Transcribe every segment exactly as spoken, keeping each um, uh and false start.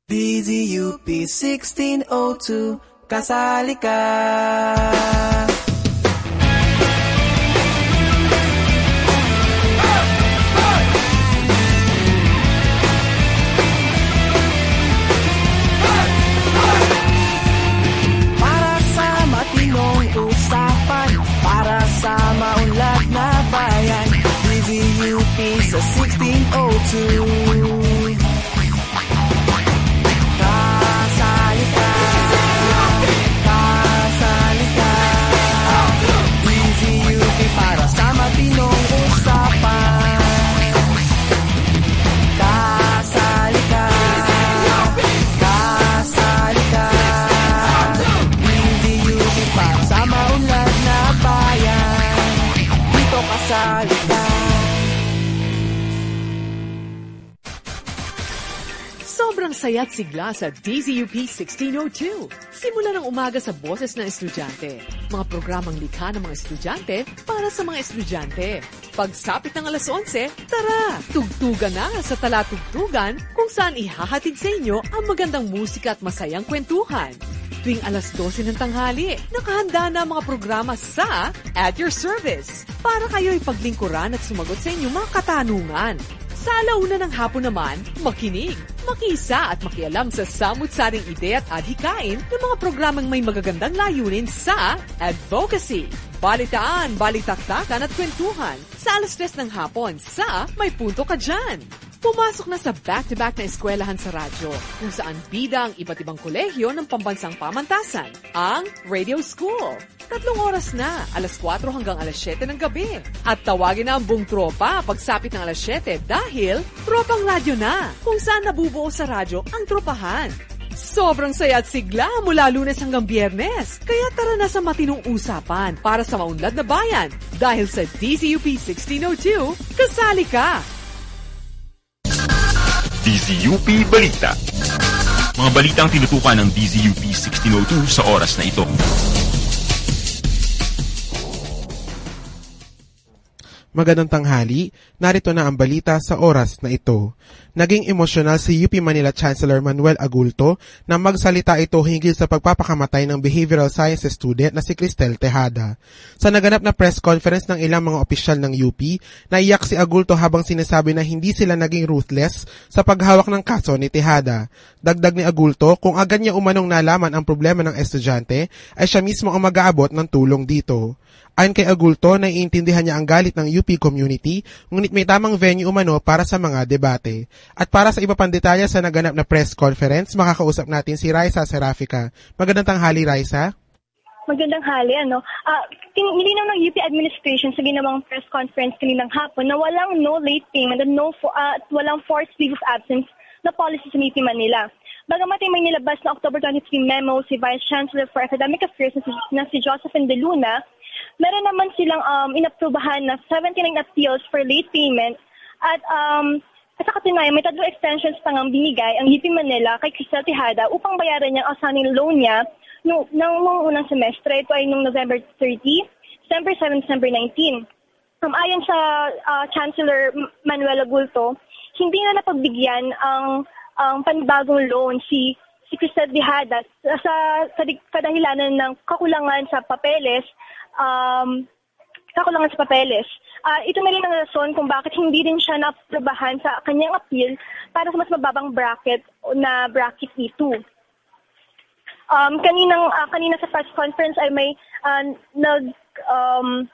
D Z U P sixteen oh two, kasali ka. Para sa matinong usapan, para sa maunlad na bayan, D Z U P sa sixteen oh two. Sobrang saya at sigla sa D Z U P sixteen oh two. Simula ng umaga sa boses ng estudyante. Mga programang likha ng mga estudyante para sa mga estudyante. Pagsapit ng alas onse, tara! Tugtugan na sa Talatugtugan kung saan ihahatid sa inyo ang magandang musika at masayang kwentuhan. Tuwing alas dose ng tanghali, nakahanda na ang mga programa sa At Your Service para kayo'y paglingkuran at sumagot sa inyong mga katanungan. Sa alauna ng hapon naman, makinig, makisa at makialam sa samut-saring ide at adhikain ng mga programang may magagandang layunin sa advocacy, balitaan, balitaktakan at kwentuhan sa alas tres ng hapon sa May Punto Ka Dyan. Pumasok na sa back-to-back na eskwelahan sa radyo, kung saan bida ang iba't ibang kolehiyo ng pambansang pamantasan, ang Radio School. Tatlong oras na, alas kwatro hanggang alas siyete ng gabi. At tawagin na ang buong tropa pagsapit ng alas siyete dahil tropang radyo na, kung saan nabubuo sa radyo ang tropahan. Sobrang saya at sigla mula Lunes hanggang Biyernes. Kaya tara na sa matinong usapan para sa maunlad na bayan. Dahil sa D Z U P sixteen oh two, kasali ka! D Z U P Balita. Mga balitang tinutukan ng D Z U P sixteen oh two sa oras na ito. Magandang tanghali, narito na ang balita sa oras na ito. Naging emosyonal si U P Manila Chancellor Manuel Agulto na magsalita ito hinggil sa pagpapakamatay ng behavioral sciences student na si Cristel Tejada. Sa naganap na press conference ng ilang mga opisyal ng U P, naiyak si Agulto habang sinasabi na hindi sila naging ruthless sa paghawak ng kaso ni Tejada. Dagdag ni Agulto, kung agad niya umanong nalaman ang problema ng estudyante, ay siya mismo ang mag-aabot ng tulong dito. Ayon kay Agulto, naiintindihan niya ang galit ng U P community, ngunit may tamang venue umano para sa mga debate. At para sa iba pang detalye sa naganap na press conference, makakausap natin si Raisa Serafica. Magandang tanghali, Raisa. Magandang hali, ano. Uh, nilinaw ng U P administration sa ginawang press conference kaninang hapon na walang no late payment at no for, uh, walang forced leave of absence na policy sa U P Manila. Bagamat ay may nilabas na October twenty-three memo si Vice Chancellor for Academic Affairs na si, na si Josephine De Luna, meron naman silang um, inaprubahan na seventy-nine appeals for late payment at um, at sa katunayan, may tatlong extensions pang ang binigay ang U P Manila kay Cristel Tejada upang bayaran niya ang outstanding loan niya nung, nung mga unang semestre. Ito ay noong November thirtieth, December seventh, December nineteenth. Um, ayon sa uh, Chancellor Manuel Agulto, hindi na napagbigyan ang, ang panibagong loan si si Cristel Tejada sa, sa, sa kadahilanan ng kakulangan sa papeles Um, kakulangan sa papeles. Uh, ito na rin ang rason kung bakit hindi rin siya naprobahan sa kanyang appeal para sa mas mababang bracket na bracket E two. Um, kaninang, uh, kanina sa press conference ay may uh, nag, um,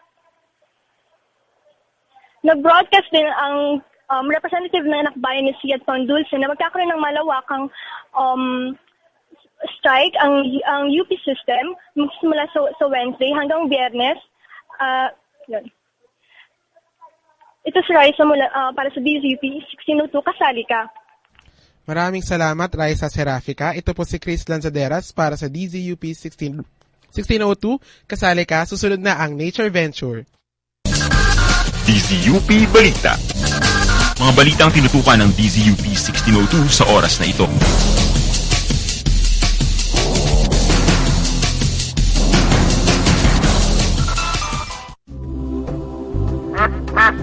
nag-broadcast din ang um, representative ng anak bayan ni Siad Pangdulce na magkakaroon ng malawakang um, strike ang ang U P system magsimula sa, sa Wednesday hanggang Biyernes. Uh, yun. Ito si Raisa mula, uh, para sa D Z U P sixteen oh two, kasali ka. Maraming salamat, Raisa Serafica. Ito po si Chris Lanzaderas para sa D Z U P sixteen oh two, kasali ka. Susunod na ang Nature Venture. D Z U P Balita. Mga balitang tinutukan ng D Z U P sixteen oh two sa oras na ito.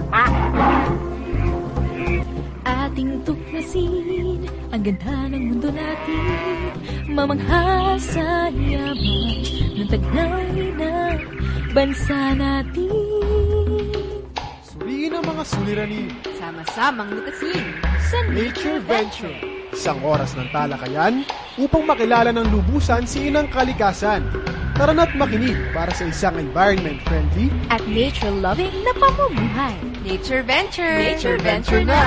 Ating tuklasin ang ganda ng mundo natin mamangha sa yaman ng taglay na bansa natin. Suriin ang mga suliranin. Sama-samang lutasin Sa Nature Venture. Isang oras ng talakayan upang makilala ng lubusan si inang kalikasan. Tara na't makinig para sa isang environment-friendly at nature-loving na pamumuhay. Nature Venture. Nature Venture na!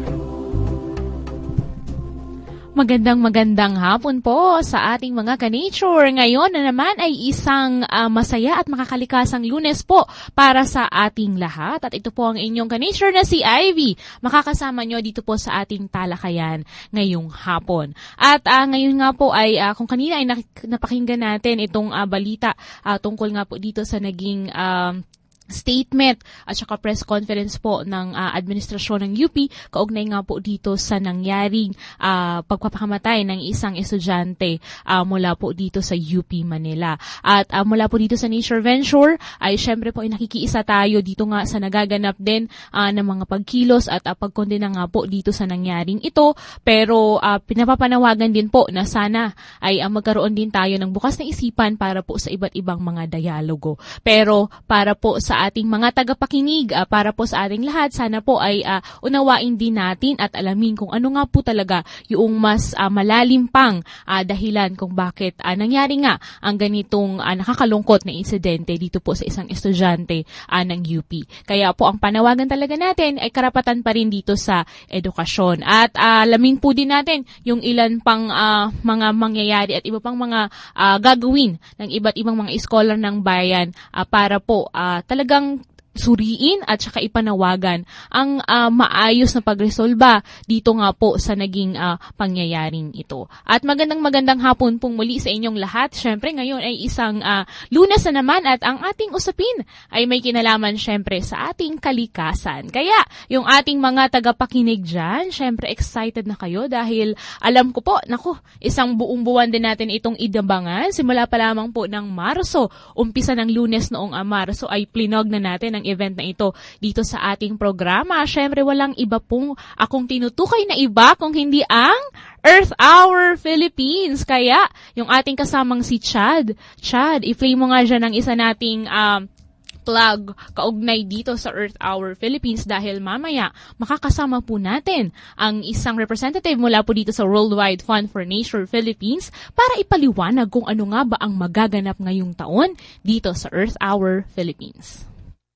Magandang magandang hapon po sa ating mga ka-nature. Ngayon na naman ay isang uh, masaya at makakalikasang Lunes po para sa ating lahat. At ito po ang inyong ka-nature na si Ivy. Makakasama nyo dito po sa ating talakayan ngayong hapon. At uh, ngayon nga po ay uh, kung kanina ay napakinggan natin itong uh, balita uh, tungkol nga po dito sa naging Um, statement at saka press conference po ng uh, administrasyon ng U P kaugnay nga po dito sa nangyaring uh, pagpapakamatay ng isang estudyante uh, mula po dito sa U P Manila. At uh, mula po dito sa Nature Venture ay syempre po ay nakikiisa tayo dito nga sa nagaganap din uh, ng mga pagkilos at uh, pagkondena nga po dito sa nangyaring ito. Pero uh, pinapapanawagan din po na sana ay uh, magkaroon din tayo ng bukas na isipan para po sa iba't ibang mga dialogo. Pero para po sa ating mga tagapakinig, uh, para po sa ating lahat, sana po ay uh, unawain din natin at alamin kung ano nga po talaga yung mas uh, malalim pang uh, dahilan kung bakit uh, nangyari nga ang ganitong uh, nakakalungkot na insidente dito po sa isang estudyante uh, ng U P. Kaya po ang panawagan talaga natin ay karapatan pa rin dito sa edukasyon. At uh, alamin po din natin yung ilan pang uh, mga mangyayari at iba pang mga uh, gagawin ng iba't ibang mga scholar ng bayan uh, para po uh, talaga talagang suriin at saka ipanawagan ang uh, maayos na pagresolba dito nga po sa naging uh, pangyayaring ito. At magandang magandang hapon pong muli sa inyong lahat. Syempre ngayon ay isang uh, Lunes na naman at ang ating usapin ay may kinalaman syempre sa ating kalikasan. Kaya yung ating mga tagapakinig dyan, syempre excited na kayo dahil alam ko po, naku, isang buong buwan din natin itong idabangan. Simula pa lamang po ng Marso, umpisa ng Lunes noong uh, Marso ay plinog na natin ang event na ito dito sa ating programa. Syempre walang iba pong akong tinutukoy na iba kung hindi ang Earth Hour Philippines. Kaya yung ating kasamang si Chad, Chad, i-play mo nga dyan ang isa nating um, plug kaugnay dito sa Earth Hour Philippines dahil mamaya makakasama po natin ang isang representative mula po dito sa Worldwide Fund for Nature Philippines para ipaliwanag kung ano nga ba ang magaganap ngayong taon dito sa Earth Hour Philippines.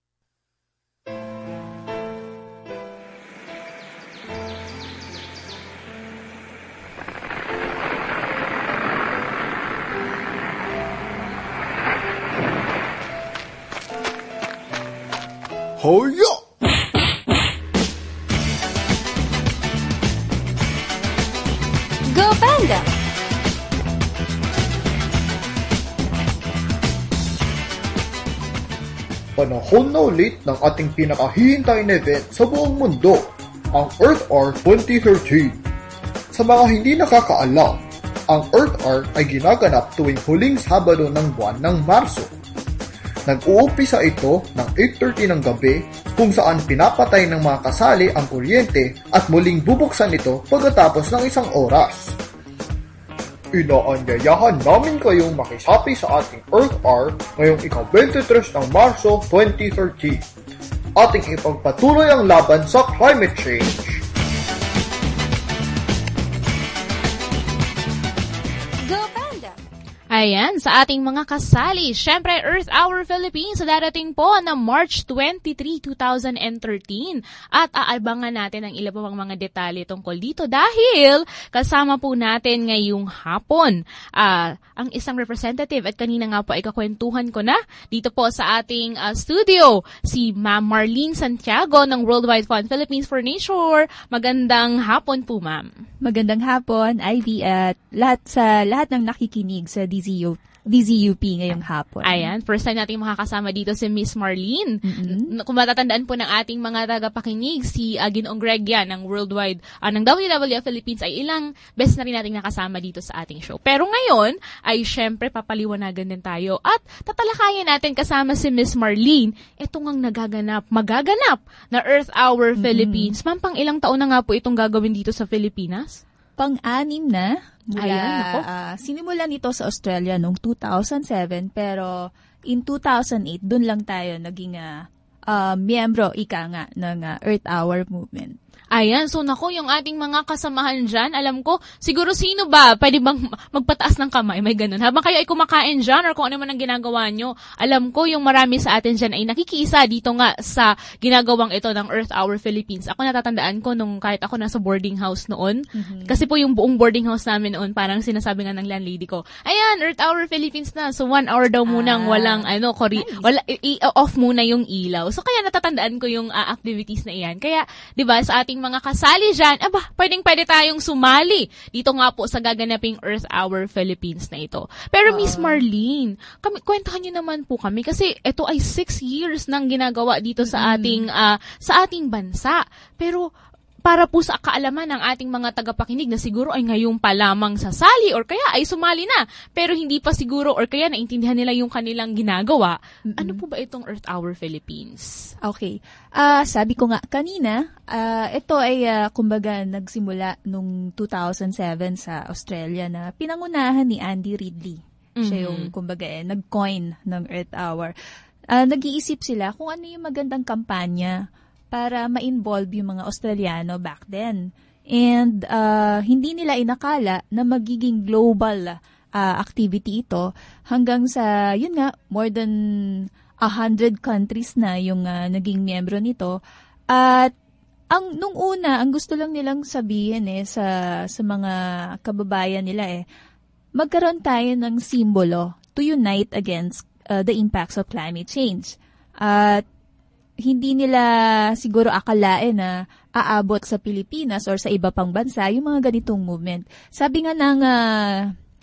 Hoyo! Go Panda! Panahon na ulit ng ating pinakahihintay na event sa buong mundo, ang Earth Hour twenty thirteen. Sa mga hindi nakakaalam, ang Earth Hour ay ginaganap tuwing huling Sabado ng buwan ng Marso. Nag-uumpisa ito ng eight thirty ng gabi kung saan pinapatay ng mga kasali ang kuryente at muling bubuksan ito pagkatapos ng isang oras. Inaanyayahan namin kayong makisapi sa ating Earth Hour ngayong ika-twenty-three ng Marso twenty thirteen. Ating ipagpatuloy ang laban sa climate change. Ayan, sa ating mga kasali, syempre Earth Hour Philippines sa darating po na March twenty-third, twenty thirteen. At aabangan natin ang ilan pang mga detalye tungkol dito dahil kasama po natin ngayong hapon uh, ang isang representative at kanina nga po ay kakwentuhan ko na dito po sa ating uh, studio, si Ma'am Marlene Santiago ng Worldwide Fund Philippines for Nature. Magandang hapon po, Ma'am. Magandang hapon, Ivy, at lahat sa lahat ng nakikinig sa D Z U D Z U P ngayong hapon. Ayan, first time nating makakasama dito si Miss Marlene. Mm-hmm. Kung matatandaan po ng ating mga tagapakinig, si uh, Ginoong Greg yan ng Worldwide, uh, ng W W F Philippines ay ilang beses na rin nating nakasama dito sa ating show. Pero ngayon, ay syempre papaliwanagan din tayo at tatalakayan natin kasama si Miss Marlene itong ang nagaganap, magaganap na Earth Hour mm-hmm. Philippines. Ma'am, pang ilang taon na nga po itong gagawin dito sa Pilipinas? pang-anim na. Mula, Ayan, nako. uh, sinimulan nito sa Australia noong two thousand seven, pero in two thousand eight, dun lang tayo naging uh, uh, miyembro, ika nga, ng uh, Earth Hour Movement. Ayan, so naku, yung ating mga kasamahan dyan, alam ko, siguro sino ba, pwede bang magpataas ng kamay, may ganun. Habang kayo ay kumakain dyan or kung ano man ang ginagawa nyo, alam ko yung marami sa atin dyan ay nakikiisa dito nga sa ginagawang ito ng Earth Hour Philippines. Ako natatandaan ko nung kahit ako nasa boarding house noon, mm-hmm. kasi po yung buong boarding house namin noon, parang sinasabi nga ng landlady ko, ayan, Earth Hour Philippines na, so one hour daw munang ah, walang, ano, kori, nice. wala, i- i- off muna yung ilaw. So kaya natatandaan ko yung uh, activities na iyan. Kaya, di ba, sa ating mga kasali dyan, aba, pwedeng pwede tayong sumali dito nga po sa gaganaping Earth Hour Philippines na ito. Pero uh, Miss Marlene, kami, kwentahan niyo naman po kami kasi ito ay six years nang ginagawa dito sa ating uh, sa ating bansa. Pero para po sa kaalaman ng ating mga tagapakinig na siguro ay ngayon pa lamang sasali or kaya ay sumali na, pero hindi pa siguro or kaya naintindihan nila yung kanilang ginagawa. Mm-hmm. Ano po ba itong Earth Hour Philippines? Okay. Uh, sabi ko nga kanina, uh, ito ay uh, kumbaga nagsimula nung two thousand seven sa Australia na pinangunahan ni Andy Ridley. Mm-hmm. Siya yung kumbaga eh, nag-coin ng Earth Hour. Uh, nag-iisip sila kung ano yung magandang kampanya para ma-involve yung mga Australiano back then. And uh, hindi nila inakala na magiging global uh, activity ito hanggang sa, yun nga, more than a hundred countries na yung uh, naging miyembro nito. At ang nung una, ang gusto lang nilang sabihin eh sa sa mga kababayan nila eh, magkaroon tayo ng simbolo to unite against uh, the impacts of climate change. At hindi nila siguro akalain na aabot sa Pilipinas or sa iba pang bansa yung mga ganitong movement. Sabi nga ng, uh,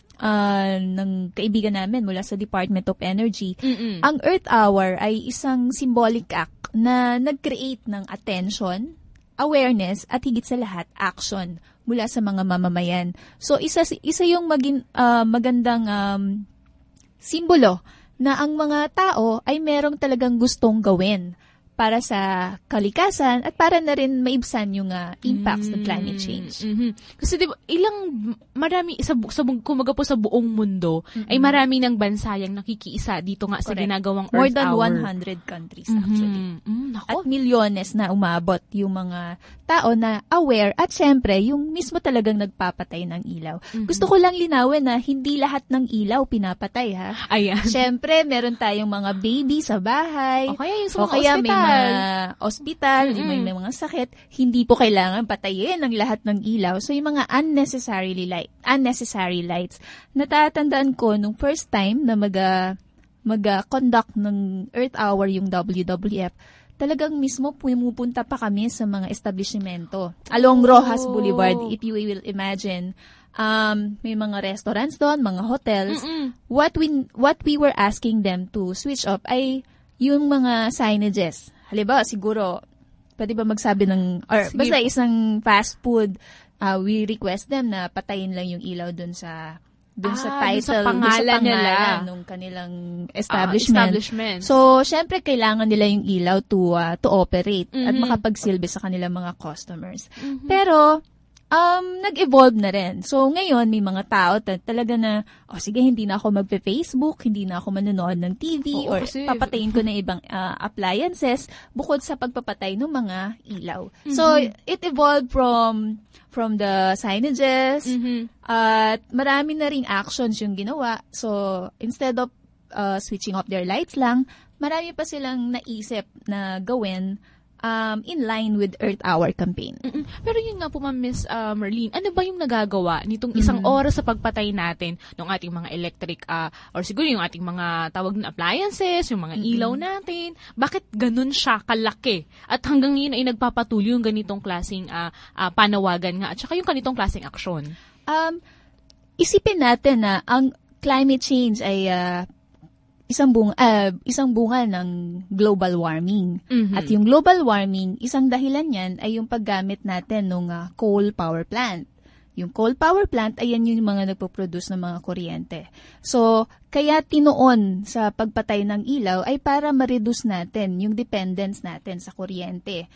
uh, ng kaibigan namin mula sa Department of Energy, Mm-mm. ang Earth Hour ay isang symbolic act na nag-create ng attention, awareness, at higit sa lahat, action mula sa mga mamamayan. So, isa, isa yung magin, uh, magandang um, simbolo na ang mga tao ay merong talagang gustong gawin para sa kalikasan at para na rin maibsan yung uh, impacts mm-hmm. ng climate change. Mm-hmm. Kasi diba, ilang, marami, sa, sa, kumaga po sa buong mundo, mm-hmm. ay marami ng bansa yung nakikiisa dito nga Correct. Sa ginagawang Earth Hour. More than one hundred countries mm-hmm. actually. Mm-hmm. At milyones na umabot yung mga tao na aware at syempre, yung mismo talagang nagpapatay ng ilaw. Mm-hmm. Gusto ko lang linawin na hindi lahat ng ilaw pinapatay ha. Ayan. Syempre, meron tayong mga baby sa bahay. O kaya yung sa mga o kaya may mga ospital, mm-hmm. may, may mga sakit, hindi po kailangan patayin ang lahat ng ilaw. So, yung mga unnecessary light, unnecessary lights. Natatandaan ko nung first time na mag, uh, mag-conduct uh, ng Earth Hour yung W W F, talagang mismo pumupunta pa kami sa mga establishmento. Along Rojas Boulevard, if you will imagine, um, may mga restaurants doon, mga hotels. Mm-mm. What we, what we were asking them to switch off ay yung mga signages. Halimbawa, siguro, pwede ba magsabi ng, or Sige. Basta isang fast food, uh, we request them na patayin lang yung ilaw dun sa, dun ah, sa title, dun sa pangalan, dun sa nila. Nung kanilang establishment. Uh, establishment. So, syempre, kailangan nila yung ilaw to, uh, to operate mm-hmm. at makapagsilbi sa kanilang mga customers. Mm-hmm. Pero, Um, nag-evolve na rin. So, ngayon, may mga tao ta- talaga na, oh, sige, hindi na ako magpe-Facebook, hindi na ako manonood ng T V, Oo, or kasi... papatayin ko na ibang uh, appliances bukod sa pagpapatay ng mga ilaw. Mm-hmm. So, it evolved from from the signages, mm-hmm. at marami na ring actions yung ginawa. So, instead of uh, switching off their lights lang, marami pa silang naisip na gawin Um, in line with Earth Hour campaign. Mm-mm. Pero yun nga po, Ma'am Miss uh, Marlene, ano ba yung nagagawa nitong isang mm-hmm. oras sa pagpatay natin ng ating mga electric, uh, or siguro yung ating mga tawag na appliances, yung mga mm-hmm. ilaw natin? Bakit ganun siya kalaki? At hanggang ngayon ay nagpapatuloy yung ganitong klaseng uh, uh, panawagan nga at saka yung ganitong klaseng aksyon? Um, isipin natin na ang climate change ay uh, isang bunga, uh, isang bunga ng global warming. Mm-hmm. At yung global warming, isang dahilan yan ay yung paggamit natin ng uh, coal power plant. Yung coal power plant, ayan yung mga nagpo-produce ng mga kuryente. So, kaya tinoon sa pagpatay ng ilaw ay para ma-reduce natin yung dependence natin sa kuryente.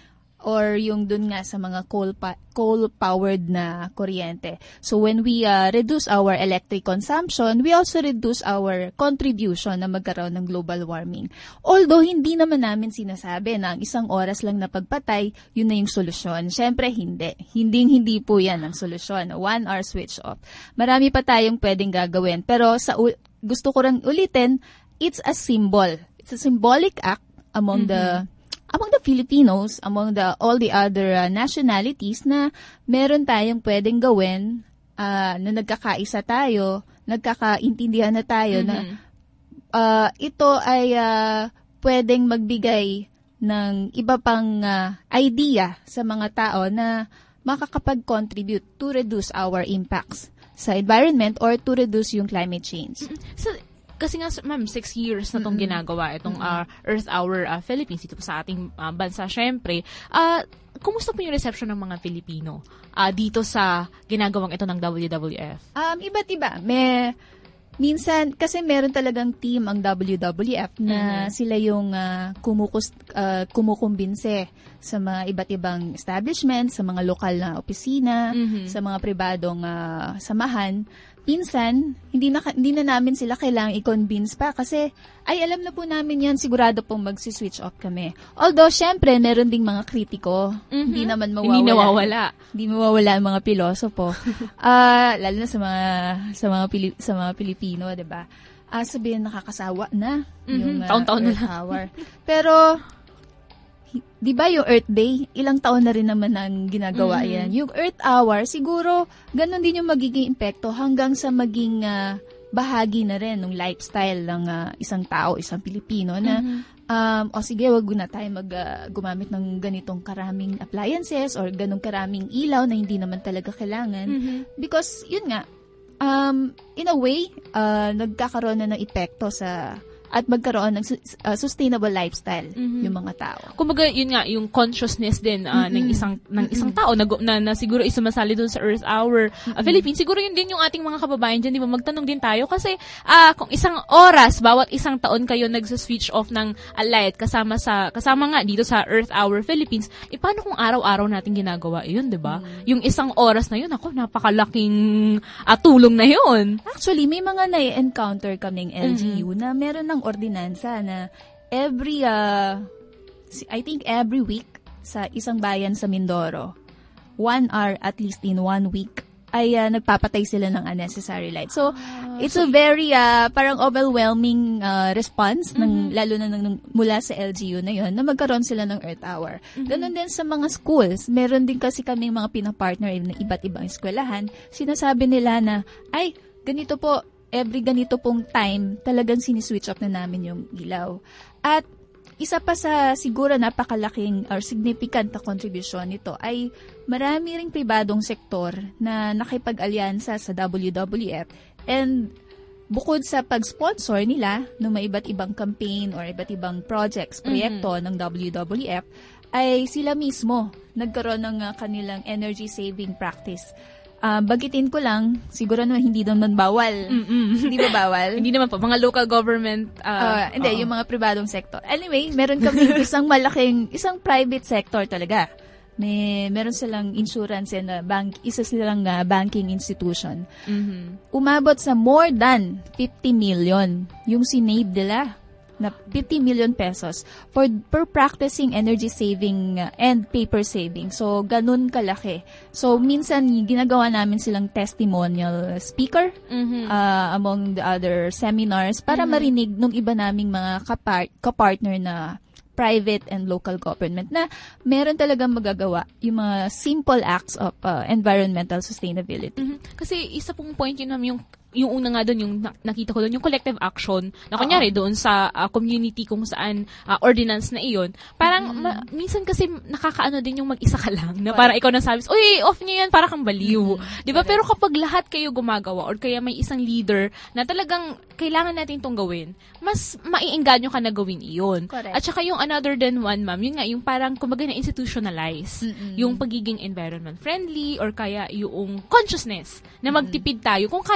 or yung dun nga sa mga coal pa- coal-powered na kuryente. So when we uh, reduce our electric consumption, we also reduce our contribution na magkaroon ng global warming. Although hindi naman namin sinasabi na ang isang oras lang na pagpatay, yun na yung solusyon. Siyempre, hindi. Hindi-hindi po yan ang solusyon. One hour switch off. Marami pa tayong pwedeng gagawin. Pero sa u- gusto ko rin ulitin, it's a symbol. It's a symbolic act among mm-hmm. the among the Filipinos, among the all the other uh, nationalities na meron tayong pwedeng gawin uh, na nagkakaisa tayo, nagkakaintindihan na tayo mm-hmm. na uh, ito ay uh, pwedeng magbigay ng iba pang uh, idea sa mga tao na makakapag-contribute to reduce our impacts sa environment or to reduce yung climate change. Mm-hmm. So, kasi nga, ma'am, six years na itong mm-hmm. ginagawa, itong uh, Earth Hour uh, Philippines, dito sa ating uh, bansa, syempre. Uh, kumusta po yung reception ng mga Filipino uh, dito sa ginagawang ito ng W W F? Um, iba't iba. May, minsan, kasi meron talagang team ang W W F na mm-hmm. sila yung uh, kumukus, uh, kumukumbinse sa mga iba't ibang establishment, sa mga lokal na opisina, mm-hmm. sa mga pribadong uh, samahan. Minsan, hindi na, hindi na namin sila kailangang i-convince pa kasi, ay, alam na po namin yan, sigurado pong mag-switch off kami. Although, syempre, meron ding mga kritiko. Mm-hmm. Hindi naman mawawala. Hindi nawawala. Hindi mawawala ang mga pilosopo. uh, lalo na sa mga, sa mga, Pili- sa mga Pilipino, diba? Uh, sabihin, nakakasawa na. Mm-hmm. Yung uh, taon-taon Earth na Hour. Pero, di ba yung Earth Day, ilang taon na rin naman ang ginagawa mm-hmm. yan. Yung Earth Hour, siguro, ganun din yung magiging epekto hanggang sa maging uh, bahagi na rin ng lifestyle ng uh, isang tao, isang Pilipino na, mm-hmm. um, o sige, wag na tayo mag, uh, gumamit ng ganitong karaming appliances or ganong karaming ilaw na hindi naman talaga kailangan. Mm-hmm. Because, yun nga, um, in a way, uh, nagkakaroon na ng epekto sa at magkaroon ng uh, sustainable lifestyle mm-hmm. yung mga tao. Kumbaga, yun nga, yung consciousness din uh, mm-hmm. ng isang ng isang tao na, na, na siguro isumasali doon sa Earth Hour uh, mm-hmm. Philippines. Siguro yun din yung ating mga kababayan dyan, di ba? Magtanong din tayo kasi uh, kung isang oras, bawat isang taon kayo nagsa-switch off ng uh, light kasama sa kasama nga dito sa Earth Hour Philippines, eh paano kung araw-araw natin ginagawa yun, di ba? Mm-hmm. Yung isang oras na yun, ako, napakalaking uh, tulong na yun. Actually, may mga na-encounter kaming L G U mm-hmm. na meron ng ordinansa na every, uh, I think every week sa isang bayan sa Mindoro, one hour at least in one week, ay uh, nagpapatay sila ng unnecessary light. So, ah, it's so a very uh, parang overwhelming uh, response, mm-hmm. ng, lalo na ng, mula sa L G U na yon na magkaroon sila ng Earth Hour. Mm-hmm. Ganon din sa mga schools. Meron din kasi kaming mga pinapartner ng iba't ibang eskwelahan. Sinasabi nila na, ay, ganito po, every ganito pong time, talagang siniswitch off na namin yung ilaw. At isa pa sa siguro napakalaking or significant na contribution nito ay marami ring pribadong sektor na nakipag-alyansa sa W W F, and bukod sa pag-sponsor nila ng mga iba't ibang campaign or iba't ibang projects, proyekto mm-hmm. ng W W F, ay sila mismo nagkaroon ng uh, kanilang energy saving practice. Uh, bagitin ko lang, siguro naman hindi naman bawal. Mm-mm. Hindi ba bawal? Hindi naman po. Mga local government. Uh, uh, hindi, uh-oh. Yung mga pribadong sector. Anyway, meron kami isang malaking, isang private sector talaga. May, meron silang insurance and uh, bank, isa silang uh, banking institution. Mm-hmm. Umabot sa more than fifty million yung sinave nila na fifty million pesos for per practicing energy saving uh, and paper saving. So, ganun kalaki. So, minsan, ginagawa namin silang testimonial speaker mm-hmm. uh, among the other seminars para mm-hmm. marinig nung iba naming mga kapart- kapartner na private and local government na meron talagang magagawa yung mga simple acts of uh, environmental sustainability. Mm-hmm. Kasi isa pong point yun namin yung yung una nga doon, yung nakita ko doon, yung collective action na kunyari doon sa uh, community kung saan uh, ordinance na iyon. Parang mm-hmm. ma- minsan kasi nakakaano din yung mag-isa ka lang na para ikaw nang sabi, uy, off niyo yan, para kang baliw. Mm-hmm. Diba? Pero kapag lahat kayo gumagawa or kaya may isang leader na talagang kailangan natin itong gawin, mas maiengganyo ka na gawin iyon. Correct. At saka yung another than one, ma'am, yun nga, yung parang kumbaga na institutionalize mm-hmm. yung pagiging environment friendly or kaya yung consciousness na magtipid tayo kung kaya naman pala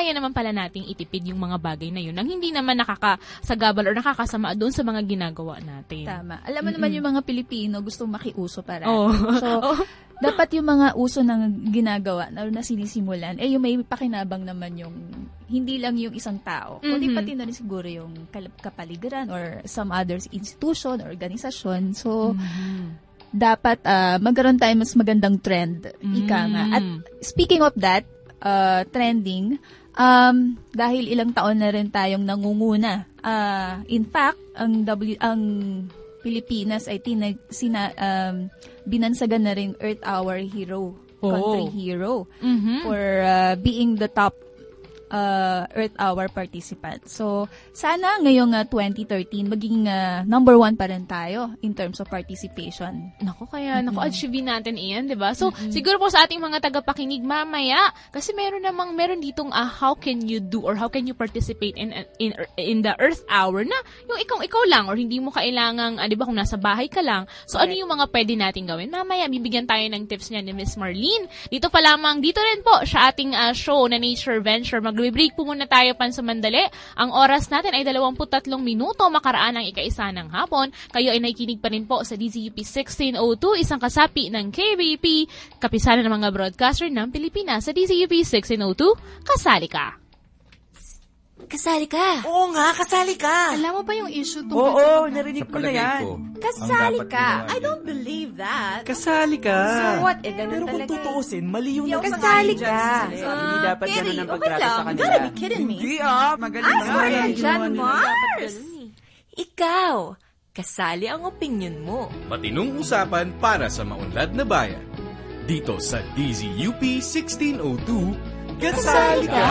kailangan nating itipid yung mga bagay na yun nang hindi naman nakakasagabal or nakakasama doon sa mga ginagawa natin. Tama. Alam mo naman yung mga Pilipino gustong makiuso para. Oh. So, dapat yung mga uso ng ginagawa na, na sinisimulan, eh yung may pakinabang naman yung hindi lang yung isang tao, kundi Mm-hmm. pati na rin siguro yung kapaligiran or some other institution or organisasyon. So, mm-hmm. dapat uh, magkaroon tayo mas magandang trend. Ika nga. At speaking of that, uh, trending, um, dahil ilang taon na rin tayong nangunguna. Uh, in fact, ang W ang Pilipinas ay tinag, sina, um, binansagan na rin Earth Hour Hero, oh. country hero, mm-hmm. for uh, being the top uh, Earth Hour participant. So, sana ngayong uh, twenty thirteen, maging uh, number one pa rin tayo in terms of participation. Naku, kaya, mm-hmm. naku, achieve natin iyan, di ba? So, mm-hmm. siguro po sa ating mga tagapakinig mamaya, kasi meron namang, meron ditong uh, how can you do or how can you participate in in in the Earth Hour na yung ikaw, ikaw lang or hindi mo kailangang, uh, di ba, kung nasa bahay ka lang. So, okay. Ano yung mga pwede natin gawin? Mamaya, bibigyan tayo ng tips niya ni Miss Marlene. Dito pa lamang, dito rin po sa ating uh, show na Nature Venture. Mag-break po muna tayo pansamandali. Ang oras natin ay dalawampu't tatlong minuto makaraan ng ika-isa ng hapon. Kayo ay nakikinig pa rin po sa D Z U P sixteen oh two, isang kasapi ng K B P, kapisanan ng mga broadcaster ng Pilipinas. Sa D Z U P sixteen oh two, kasali ka. Kasali ka. Oo nga, kasali ka. Alam mo ba yung issue tungkol Oo, sa Oo, narinig ko na yan. Ko, kasali ka. I don't believe that. Kasali ka. So what? Eh, ganun Pero talaga. Pero kung tutuusin, mali yung kasali ka. Sabi, hindi dapat Kitty, ganun ang okay pagtrato lang. sa kanila. You gotta be kidding me. Hindi ah, magaling Ah, na. sorry, John Mars. Ikaw, kasali ang opinion mo. Matinong usapan para sa maunlad na bayan. Dito sa D Z U P sixteen oh two, kasali ka!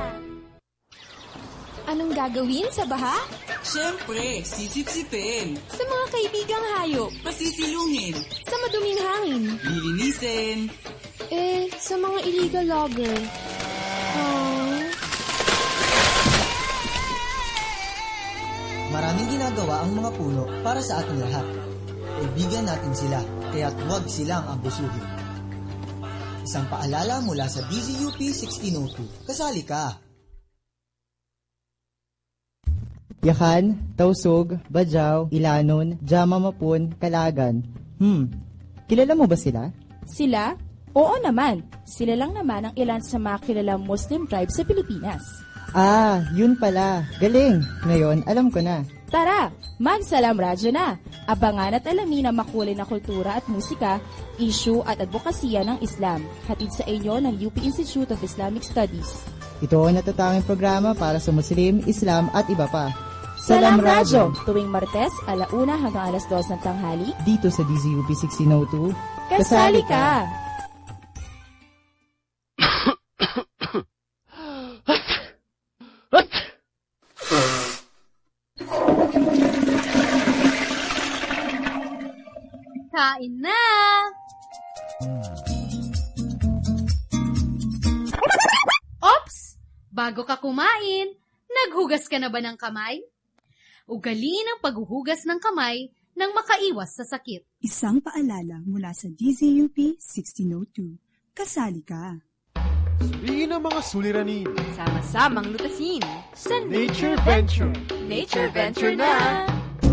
Anong gagawin sa baha? Siyempre, sisip-sipin. Sa mga kaibigang hayop. Pasisilungin. Sa maduming hangin. Lilinisin. Eh, sa mga illegal logger. Oh. Maraming ginagawa ang mga puno para sa ating lahat. Kaibigan natin sila, kaya't huwag silang abusuhin. Isang paalala mula sa D Z U P sixteen oh two. Kasali ka! Yakan, Tausog, Bajaw, Ilanon, Jamamapun, Kalagan. Hmm, kilala mo ba sila? Sila? Oo naman. Sila lang naman ang ilan sa mga kilalang Muslim tribes sa Pilipinas. Ah, yun pala. Galing. Ngayon, alam ko na. Tara, magsalam radyo na. Abangan at alamin ang makulay na kultura at musika, issue at advokasya ng Islam. Hatid sa inyo ng U P Institute of Islamic Studies. Ito ang natatanging programa para sa Muslim, Islam at iba pa. Salam, Salam Radyo, tuwing Martes, alauna hanggang alas dos ng tanghali. Dito sa D Z U P sixteen oh two. Kasali ka! Kain na! Ops! Bago ka kumain, naghugas ka na ba ng kamay? Ugaliin ang paghuhugas ng kamay nang makaiwas sa sakit. Isang paalala mula sa D Z U P sixteen oh two. Kasali ka. Sabihin ang mga suliranin. Sama-samang lutasin. Sa Nature Venture. Nature Venture na!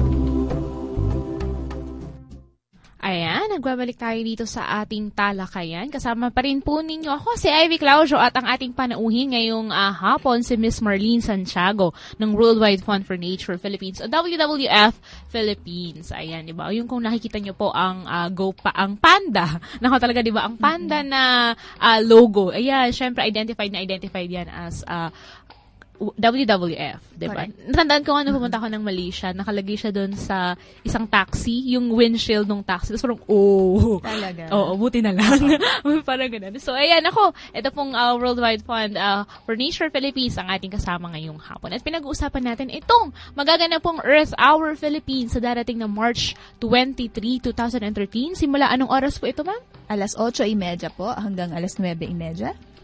Ayan, nagbabalik tayo dito sa ating talakayan. Kasama pa rin po ninyo ako, si Ivy Claudio, at ang ating panauhin ngayong uh, hapon, si Miss Marlene Santiago ng Worldwide Fund for Nature Philippines o W W F Philippines. Ayan, di ba? Yung kung nakikita nyo po ang uh, go pa, ang panda. Nako talaga, di ba? Ang panda na uh, logo. Ayan, syempre identified na identified yan as uh, W W F, diba? Natandaan ko nga nung pumunta ako ng Malaysia, nakalagay siya doon sa isang taxi, yung windshield ng taxi. Tapos parang, oh. Talaga? Oo, buti na lang. Parang ganun. So, ayan ako. Ito pong uh, Worldwide Fund uh, for Nature Philippines ang ating kasama ngayong hapon. At pinag-uusapan natin itong magaganap pong Earth Hour Philippines sa darating na March twenty-third, twenty thirteen. Simula anong oras po ito, ma'am? Alas otso y media po hanggang alas nuwebe y media.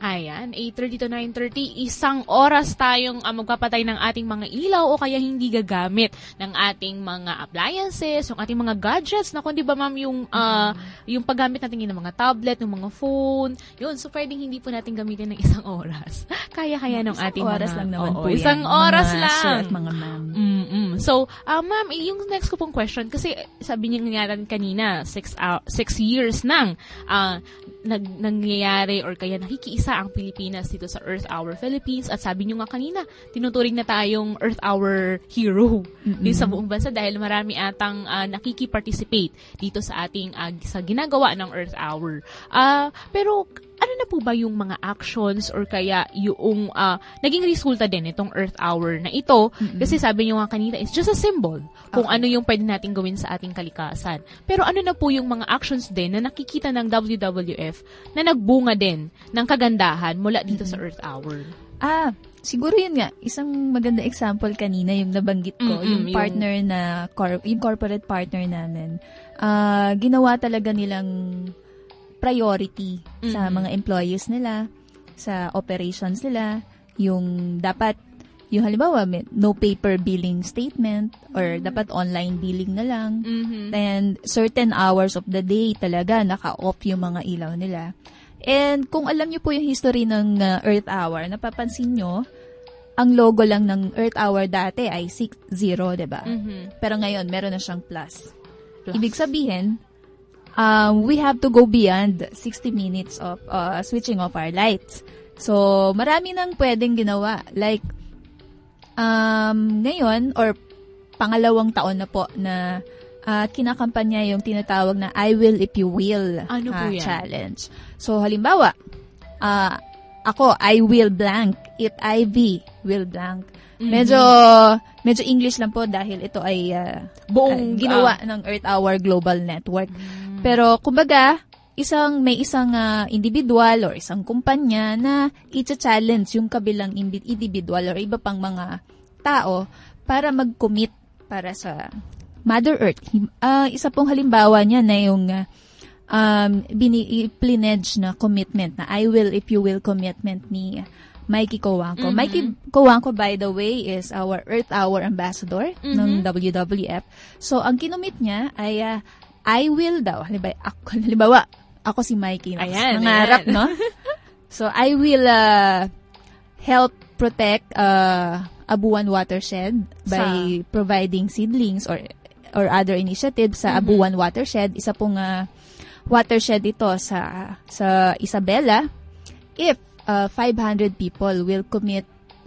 Ayan, eight thirty to nine thirty, isang oras tayong uh, magpapatay ng ating mga ilaw o kaya hindi gagamit ng ating mga appliances, yung ating mga gadgets. Naku, di ba ma'am, yung, uh, yung paggamit natin ng mga tablet, ng mga phone, yun, so pwedeng hindi po natin gamitin ng isang oras. Kaya-kaya ng ating isang oras mga... lang naman oo, po yan. Isang oras mga lang. Sir at mga ma'am. Mm-mm. So, uh, ma'am, yung next ko pong question, kasi sabi niyo nga rin kanina, six, uh, six years nang uh, nag, nangyayari or kaya nakikiisa ang Pilipinas dito sa Earth Hour Philippines, at sabi niyo nga kanina, tinuturing na tayong Earth Hour hero mm-hmm. dito sa buong bansa dahil marami atang uh, nakiki-participate dito sa ating uh, sa ginagawa ng Earth Hour. Uh, pero ano na po ba yung mga actions or kaya yung uh, naging resulta din itong Earth Hour na ito? Mm-hmm. Kasi sabi niyo nga kanina, it's just a symbol kung okay. ano yung pwede natin gawin sa ating kalikasan. Pero ano na po yung mga actions din na nakikita ng W W F na nagbunga din ng kagandahan mula dito mm-hmm. sa Earth Hour? Ah, siguro yun nga, isang maganda example kanina yung nabanggit ko, Mm-mm, yung partner yung... na, cor- yung corporate partner namin. Uh, ginawa talaga nilang priority mm-hmm. sa mga employees nila, sa operations nila, yung dapat, yung halimbawa, no paper billing statement or mm-hmm. dapat online billing na lang. Mm-hmm. And certain hours of the day talaga naka-off yung mga ilaw nila. And kung alam niyo po yung history ng uh, Earth Hour, napapansin nyo, ang logo lang ng Earth Hour dati ay six zero, diba? Mm-hmm. Pero ngayon, meron na siyang plus. plus. Ibig sabihin, Um, we have to go beyond sixty minutes of uh, switching off our lights. So, marami nang pwedeng ginawa. Like, um, ngayon, or pangalawang taon na po na uh, kinakampanya yung tinatawag na I Will If You Will ano uh, po yan? challenge. So, halimbawa, uh, ako, I will blank if I V will blank. Mm-hmm. Medyo medyo English lang po dahil ito ay uh, buong uh, ginawa uh, ng Earth Hour Global Network. Mm-hmm. Pero kumbaga, isang may isang uh, individual or isang kumpanya na i-challenge yung kabilang individual or iba pang mga tao para mag-commit para sa Mother Earth. Uh, isa pong halimbawa niya na yung uh, um, bini-pledge na commitment na I will if you will commitment ni Mikey Cojuangco. Mm-hmm. Mikey Cojuangco, by the way, is our Earth Hour ambassador mm-hmm. ng W W F. So, ang kinumit niya ay uh, I will daw. Halimbawa, ako, halimbawa, ako si Mikey. Ayan, nangarap, ayan. no? So, I will uh, help protect uh, Abuan Watershed by sa... providing seedlings or or other initiatives sa mm-hmm. Abuan Watershed. Isa pong uh, watershed ito sa sa Isabela. If uh, five hundred people will commit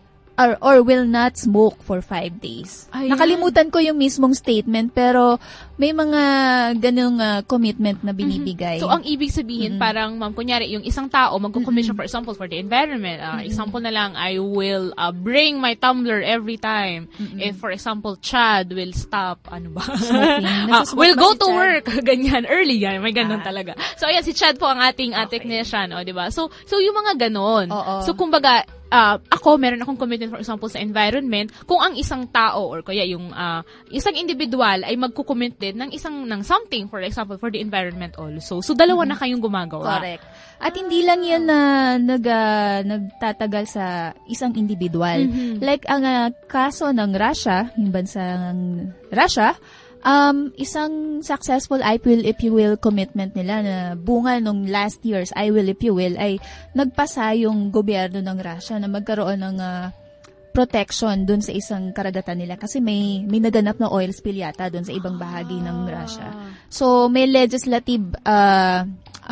or or will not smoke for five days. Ayan. Nakalimutan ko yung mismong statement pero may mga ganung uh, commitment na binibigay. Mm-hmm. So, ang ibig sabihin, mm-hmm. parang, ma'am, kunyari, yung isang tao, magko-commission, mm-hmm. for example, for the environment. Uh, mm-hmm. Example na lang, I will uh, bring my tumbler every time. Mm-hmm. If, for example, Chad will stop, ano ba? Smoking. uh, will go si to Chad. Work. Ganyan, early yan. May ganun ah. talaga. So, ayan, si Chad po ang ating uh, okay. technician, o, diba? So, so, yung mga ganon. Oo. So, kumbaga, Uh, ako, meron akong commitment, for example, sa environment, kung ang isang tao or kaya yung uh, isang individual ay magkukommit din ng isang ng something, for example, for the environment also. So, dalawa mm-hmm. na kayong gumagawa. Correct. At hindi lang yan na nag, uh, nagtatagal sa isang individual. Mm-hmm. Like, ang uh, kaso ng Russia, yung bansang Russia, Um, isang successful I will if you will commitment nila na bunga nung last year's I will if you will ay nagpasa yung gobyerno ng Russia na magkaroon ng uh, protection dun sa isang karagatan nila kasi may may naganap na oil spill yata dun sa ibang bahagi ng Russia. So may legislative uh,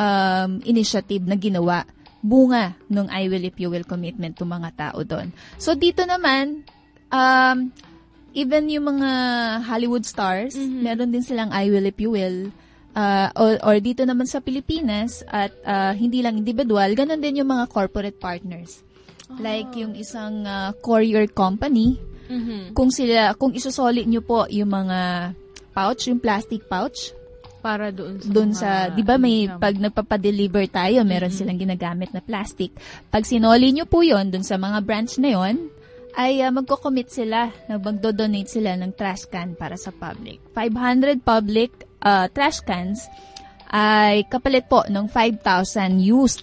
um, initiative na ginawa bunga nung I will if you will commitment ng mga tao doon. So dito naman um even yung mga Hollywood stars, mm-hmm. meron din silang I will if you will. Uh, or, or dito naman sa Pilipinas, at uh, hindi lang individual, ganun din yung mga corporate partners. Oh. Like yung isang uh, courier company, mm-hmm. kung sila, kung isusoli nyo po yung mga pouch, yung plastic pouch, para doon sa, doon sa di ba may pag nagpapa-deliver tayo, meron mm-hmm. silang ginagamit na plastic. Pag sinoli nyo po yon doon sa mga branch na yon, ay uh, magko-commit sila, magdo-donate sila ng trash can para sa public. five hundred public uh, trash cans ay kapalit po ng five thousand used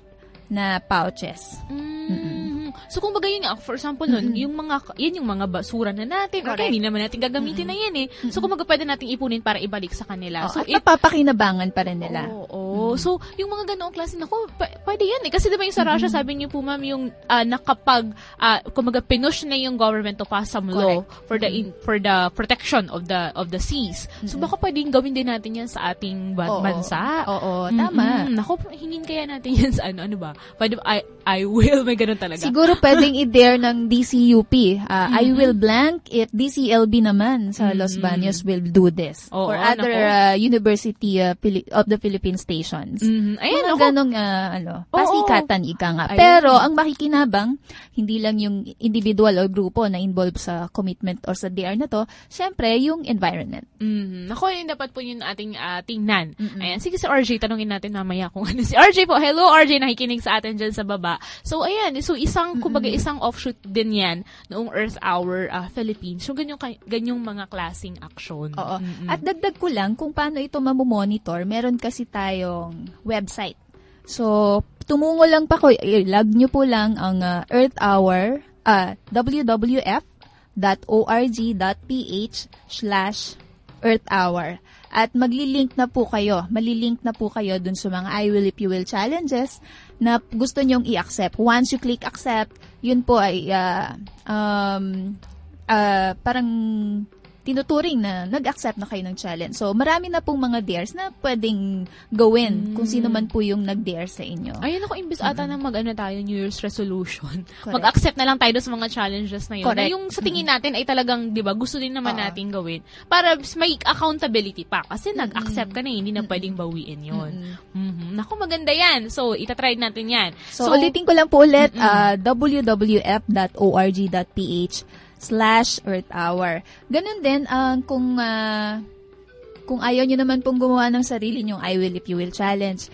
na pouches. Mm-mm. So, kung baga yun nga, for example nun, yung mga, yan yung mga basura na natin, okay, hindi naman natin gagamitin na yan eh. So, kung baga pwede natin ipunin para ibalik sa kanila. Oh, so, at it, napapakinabangan pa rin nila. Oo. Oh, oh. mm-hmm. So, yung mga ganoong klase, naku, p- pwede yan eh. Kasi diba yung sa Russia, mm-hmm. sabi niyo po ma'am, yung uh, nakapag, uh, kung baga pinush na yung government to pass some law for the in, for the protection of the of the seas. Mm-hmm. So, baka pwedeng gawin din natin yan sa ating ban- Oo. bansa. Oo, tama. Mm-hmm. Naku, hingin kaya natin yan sa ano, ano ba? Pwede, I, I will, may ganun talaga. Siguro pwedeng i-dare ng D C U P. Uh, mm-hmm. I will blank if D C L B naman sa mm-hmm. Los Baños will do this. Oo, or other uh, university uh, Pili- of the Philippine stations. Mm-hmm. Ayan, mga ako. ganong uh, ano, pasikatan ika nga. Ayun. Pero ang makikinabang, hindi lang yung individual o grupo na involved sa commitment or sa D R na to, syempre yung environment. Mm-hmm. Ako, yun dapat po yung ating uh, tingnan. Mm-hmm. Ayan, sige si R J, tanungin natin mamaya kung ano si R J po. Hello R J, nakikinig sa atin dyan sa baba. So, ayan, so isang, mm-hmm. kumbaga isang offshoot din yan noong Earth Hour uh, Philippines. So, ganyong, ganyong mga klaseng action. Oo. Mm-hmm. At dagdag ko lang kung paano ito mamomonitor, meron kasi tayong website. So, tumungo lang pa ko, i-log nyo po lang ang uh, Earth Hour, uh, w w w dot org dot p h slash Earth Hour. At maglilink na po kayo, malilink na po kayo dun sa mga I Will If You Will challenges na gusto nyong i-accept. Once you click accept, yun po ay uh, um, uh, parang tinuturing na nag-accept na kayo ng challenge. So, marami na pong mga dares na pwedeng gawin mm. kung sino man po yung nag-dare sa inyo. Ayun ako, imbis ata mm-hmm. na mag-ano tayo, New Year's resolution. Correct. Mag-accept na lang tayo sa mga challenges na yun. Correct. Na yung sa tingin natin ay talagang, di ba, gusto din naman uh-huh. natin gawin. Para may accountability pa. Kasi mm-hmm. nag-accept ka na, hindi na pwedeng bawiin yun. Mm-hmm. Mm-hmm. Naku, maganda yan. So, itatry natin yan. So, so ulitin ko lang po ulit, mm-hmm. uh, w w w dot org dot p h slash Earth Hour. Ganun din, uh, kung uh, kung ayaw nyo naman pong gumawa ng sarili nyong I Will If You Will challenge,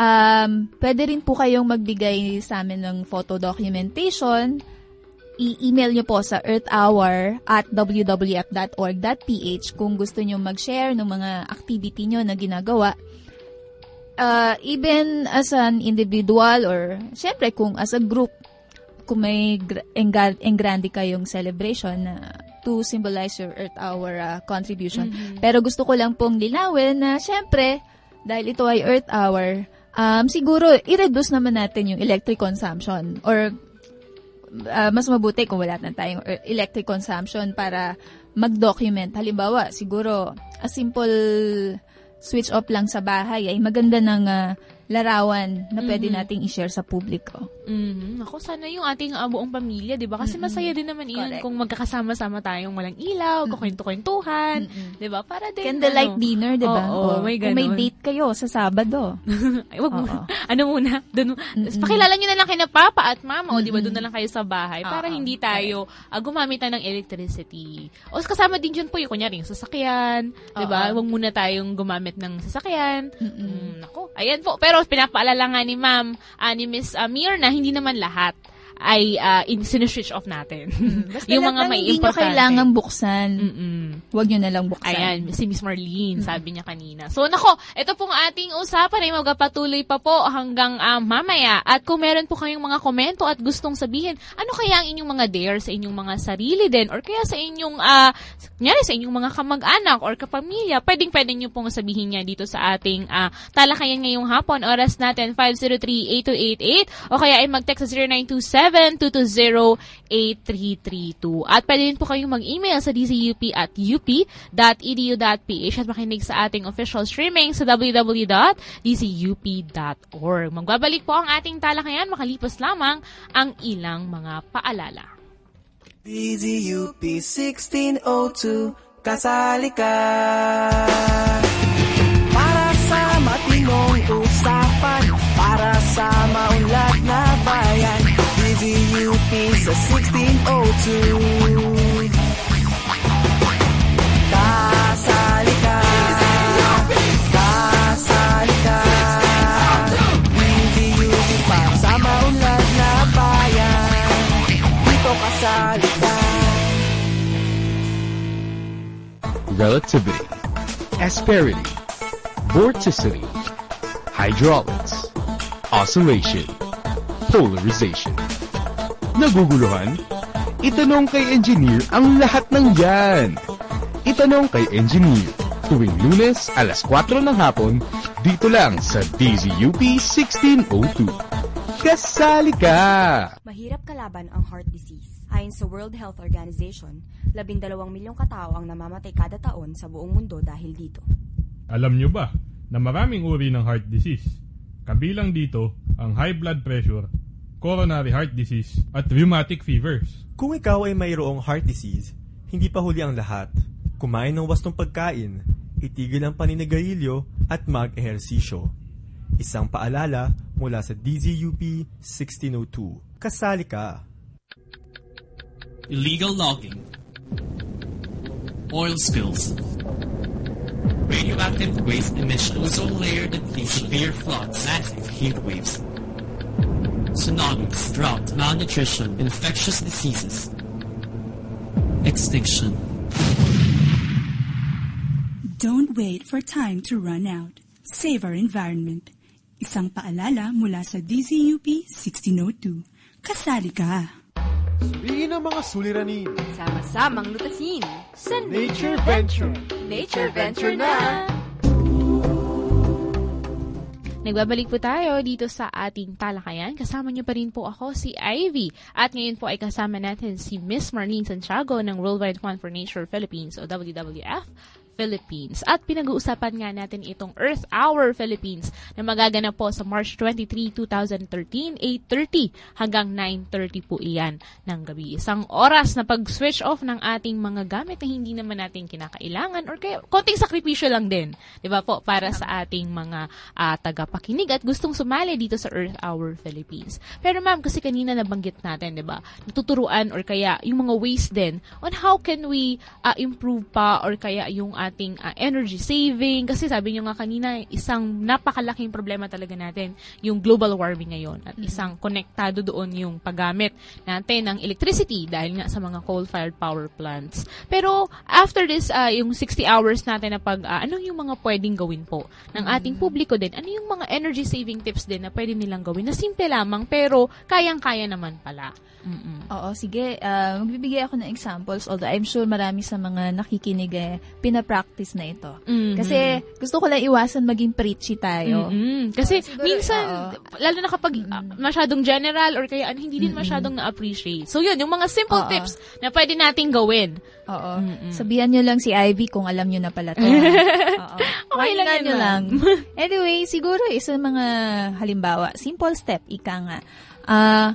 um, pwede rin po kayong magbigay sa amin ng photo documentation. I-email nyo po sa earthhour at w w f dot org dot p h kung gusto nyo mag-share ng mga activity nyo na ginagawa. Uh, even as an individual or syempre kung as a group, kung may engrande kayong celebration na uh, to symbolize your Earth Hour uh, contribution. Mm-hmm. Pero gusto ko lang pong linawin na syempre, dahil ito ay Earth Hour, um, siguro i-reduce naman natin yung electric consumption or uh, mas mabuti kung wala na tayong electric consumption para mag-document. Halimbawa, siguro a simple switch off lang sa bahay ay maganda ng uh, larawan na pwede mm-hmm. nating i-share sa publiko. Mm-hmm. Ako, sana yung ating uh, buong pamilya, di ba? Kasi mm-hmm. masaya din naman yun kung magkakasama-sama tayong walang ilaw, mm-hmm. kukwento-kwentuhan, mm-hmm. di ba? Para din, candlelight ano, dinner, di ba? Oo, oh, may kung may date kayo sa Sabado. Ay, wag mo. Ano muna? Dun, mm-hmm. Pakilala nyo na lang kina Papa at Mama, mm-hmm. o di ba? Doon na lang kayo sa bahay para uh-oh. Hindi tayo uh, gumamit na ng electricity. O kasama din dyan po yung kunyari yung sasakyan, di ba? Wag muna tayong gumamit ng sasakyan. Mm-hmm. Mm, ako, ayan po. Pero pinapaalala nga ni Ma'am, uh, ni Miss uh, Mir na hindi naman lahat ay uh, in-switch off natin. Basta yung mga may hindi nyo kailangan buksan. Mm-mm. Huwag nyo na lang buksan. Ayan, si Miss Marlene, mm-hmm. sabi niya kanina. So, nako, ito pong ating usapan ay magpatuloy pa po hanggang uh, mamaya. At kung meron po kayong mga komento at gustong sabihin, ano kaya ang inyong mga dare sa inyong mga sarili din or kaya sa inyong, uh, nyari sa inyong mga kamag-anak or kapamilya, pwedeng-pwedeng nyo pong sabihin niya dito sa ating uh, talakayan ngayong hapon. Oras natin five zero three, eight two eight eight o kaya ay mag-text sa zero nine two seven, two two zero, eight three three two. At pwede din po kayong mag-email sa d c u p at u p dot e d u dot p h at makinig sa ating official streaming sa w w w dot d c u p dot org. Magbabalik po ang ating talakayan makalipas lamang ang ilang mga paalala. D Z U P sixteen oh two, kasali ka para sa matinong usapan, para sa maunlad na bayan. D Z U P sa sixteen oh two, kasali ka, kasali ka. D Z U P para sa maunlad na bayan, dito kasali ka. Relativity, asperity, vorticity, hydraulics, oscillation, polarization. Naguguluhan? Itanong kay Engineer ang lahat ng yan. Itanong kay Engineer tuwing Lunes alas kwatro ng hapon dito lang sa D Z U P sixteen oh two. Kasali ka! Mahirap kalaban ang heart disease. Ayon sa World Health Organization, labindalawang milyong katao ang namamatay kada taon sa buong mundo dahil dito. Alam nyo ba na maraming uri ng heart disease? Kabilang dito ang high blood pressure, coronary heart disease, at rheumatic fevers. Kung ikaw ay mayroong heart disease, hindi pa huli ang lahat. Kumain ng wastong pagkain, itigil ang paninigayilyo at mag-ehersisyo. Isang paalala mula sa D Z U P sixteen oh two. Kasali ka! Illegal logging, oil spills, radioactive waste emission, ozone layer depletion, severe floods, massive heat waves, tsunamis, drought, malnutrition, infectious diseases, extinction. Don't wait for time to run out. Save our environment. Isang paalala mula sa D Z U P sixteen oh two. Kasali ka! Suriin ang mga suliranin. Sama-samang lutasin. Sa Nature Venture. Nature Venture na! Nagbabalik po tayo dito sa ating talakayan. Kasama niyo pa rin po ako, si Ivy. At ngayon po ay kasama natin si Miss Marlene Santiago ng Worldwide Fund for Nature Philippines o W W F Philippines. At pinag-uusapan nga natin itong Earth Hour Philippines na magaganap po sa March twenty-third, twenty thirteen, eight thirty hanggang nine thirty po iyan ng gabi. Isang oras na pag-switch off ng ating mga gamit na hindi naman natin kinakailangan or kaya konting sakripisyo lang din, di ba po, para sa ating mga uh, tagapakinig at gustong sumali dito sa Earth Hour Philippines. Pero ma'am, kasi kanina nabanggit natin, di ba, natuturuan or kaya yung mga ways din on how can we uh, improve pa or kaya yung ating uh, energy saving. Kasi sabi nyo nga kanina, isang napakalaking problema talaga natin yung global warming ngayon. At isang konektado doon yung paggamit natin ng electricity dahil nga sa mga coal-fired power plants. Pero after this, uh, yung sixty hours natin na pag, uh, ano yung mga pwedeng gawin po ng ating publiko din? Ano yung mga energy saving tips din na pwede nilang gawin na simple lamang pero kayang-kaya naman pala? Mm-mm. Oo, sige. Uh, magbibigay ako ng examples, although I'm sure marami sa mga nakikinig eh, pinapractice na ito. Mm-hmm. Kasi gusto ko lang iwasan maging preachy tayo. Mm-hmm. Kasi uh, siguro, minsan, uh, lalo na kapag mm-hmm. uh, masyadong general or kaya ano, hindi din masyadong na-appreciate. So yun, yung mga simple uh-oh. tips na pwede nating gawin. Oo. Mm-hmm. Sabihan nyo lang si Ivy kung alam nyo na pala to. Oo. Okay lang nyo lang. Anyway, siguro isa mga halimbawa, simple step, ika nga. Ah, uh,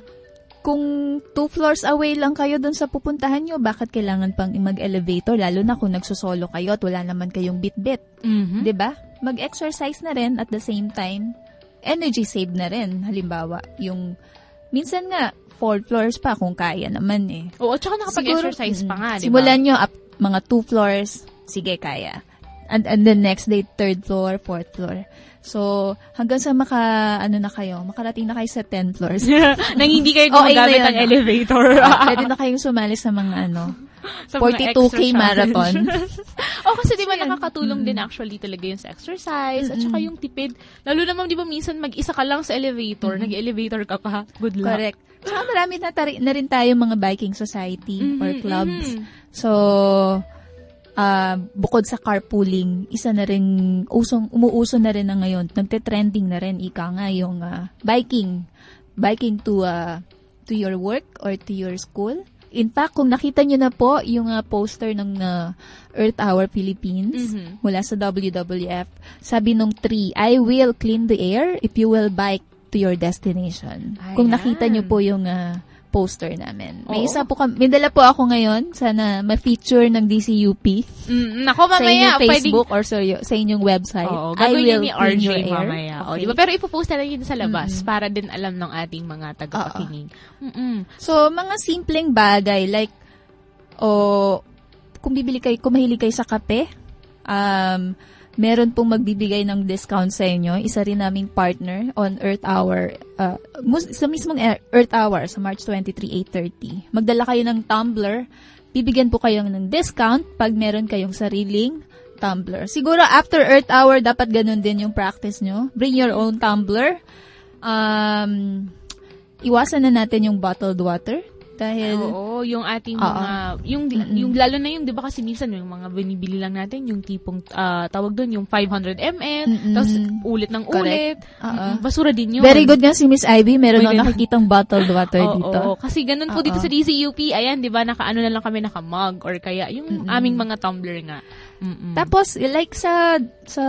kung two floors away lang kayo dun sa pupuntahan nyo, bakit kailangan pang mag-elevator? Lalo na kung nagsusolo kayo at wala naman kayong bit-bit. Mm-hmm. Diba? Mag-exercise na rin at the same time, energy save na rin. Halimbawa, yung, minsan nga, four floors pa kung kaya naman eh. Oo, tsaka nakapag-exercise pa nga, diba? Simulan nyo up mga two floors, sige, kaya. And, and the next day, third floor, fourth floor. So, hanggang sa maka, ano na kayo, makarating na kayo sa ten floors. Nang hindi kayo gumagamit ng elevator. uh, pwede na kayong sumali sa mga, ano, forty-two K marathon. O, kasi di ba nakakatulong mm-hmm. din actually talaga yung sa exercise, mm-hmm. at saka yung tipid. Lalo naman, di ba, minsan mag-isa ka lang sa elevator, mm-hmm. nag-elevator ka pa. Good luck. Correct. Saka marami na, tari- na rin tayo mga biking society mm-hmm. or clubs. Mm-hmm. So, Uh, bukod sa carpooling, isa na rin, usong, umuuso na rin na ngayon, nagte-trending na rin, ika nga, yung uh, biking. Biking to uh, to your work or to your school. In fact, kung nakita nyo na po yung uh, poster ng uh, Earth Hour Philippines mm-hmm. mula sa W W F, sabi nung three, I will clean the air if you will bike to your destination. Ayan. Kung nakita nyo po yung uh, poster namin. May Oo. isa po kami, may dala po ako ngayon, sana ma-feature ng D C U P. Mm, nako, mamaya. Sa inyong Facebook pwedeng... or sa, sa inyong website. Oo, gagawin ni R J mamaya. Okay. O, diba? Pero ipopost na yun sa labas mm-hmm. para din alam ng ating mga tagapakinig. So, mga simpleng bagay, like, o, kung bibili kayo, kung mahilig kayo sa kape, um, meron pong magbibigay ng discount sa inyo. Isa rin naming partner on Earth Hour. Uh, sa mismong Earth Hour, sa March twenty-third, eight thirty. Magdala kayo ng tumbler. Bibigyan po kayo ng discount pag meron kayong sariling tumbler. Siguro after Earth Hour, dapat ganun din yung practice nyo. Bring your own tumbler. Um, iwasan na natin yung bottled water. Dahil, oo, yung ating mga, uh, yung, mm-mm. yung lalo na yung, di ba kasi minsan yung mga binibili lang natin, yung tipong, uh, tawag doon, yung five hundred milliliters, mm-mm. tapos ulit ng ulit. Uh-uh. Basura din yun. Very good nga si Miss Ivy, meron ako nakikitang bottled water oh, dito. Oo, kasi ganun po uh-uh. dito sa D C U P, ayan, di ba, naka-ano na lang kami, naka-mug, or kaya yung mm-mm. aming mga tumbler nga. Mm-mm. Tapos, like sa, sa,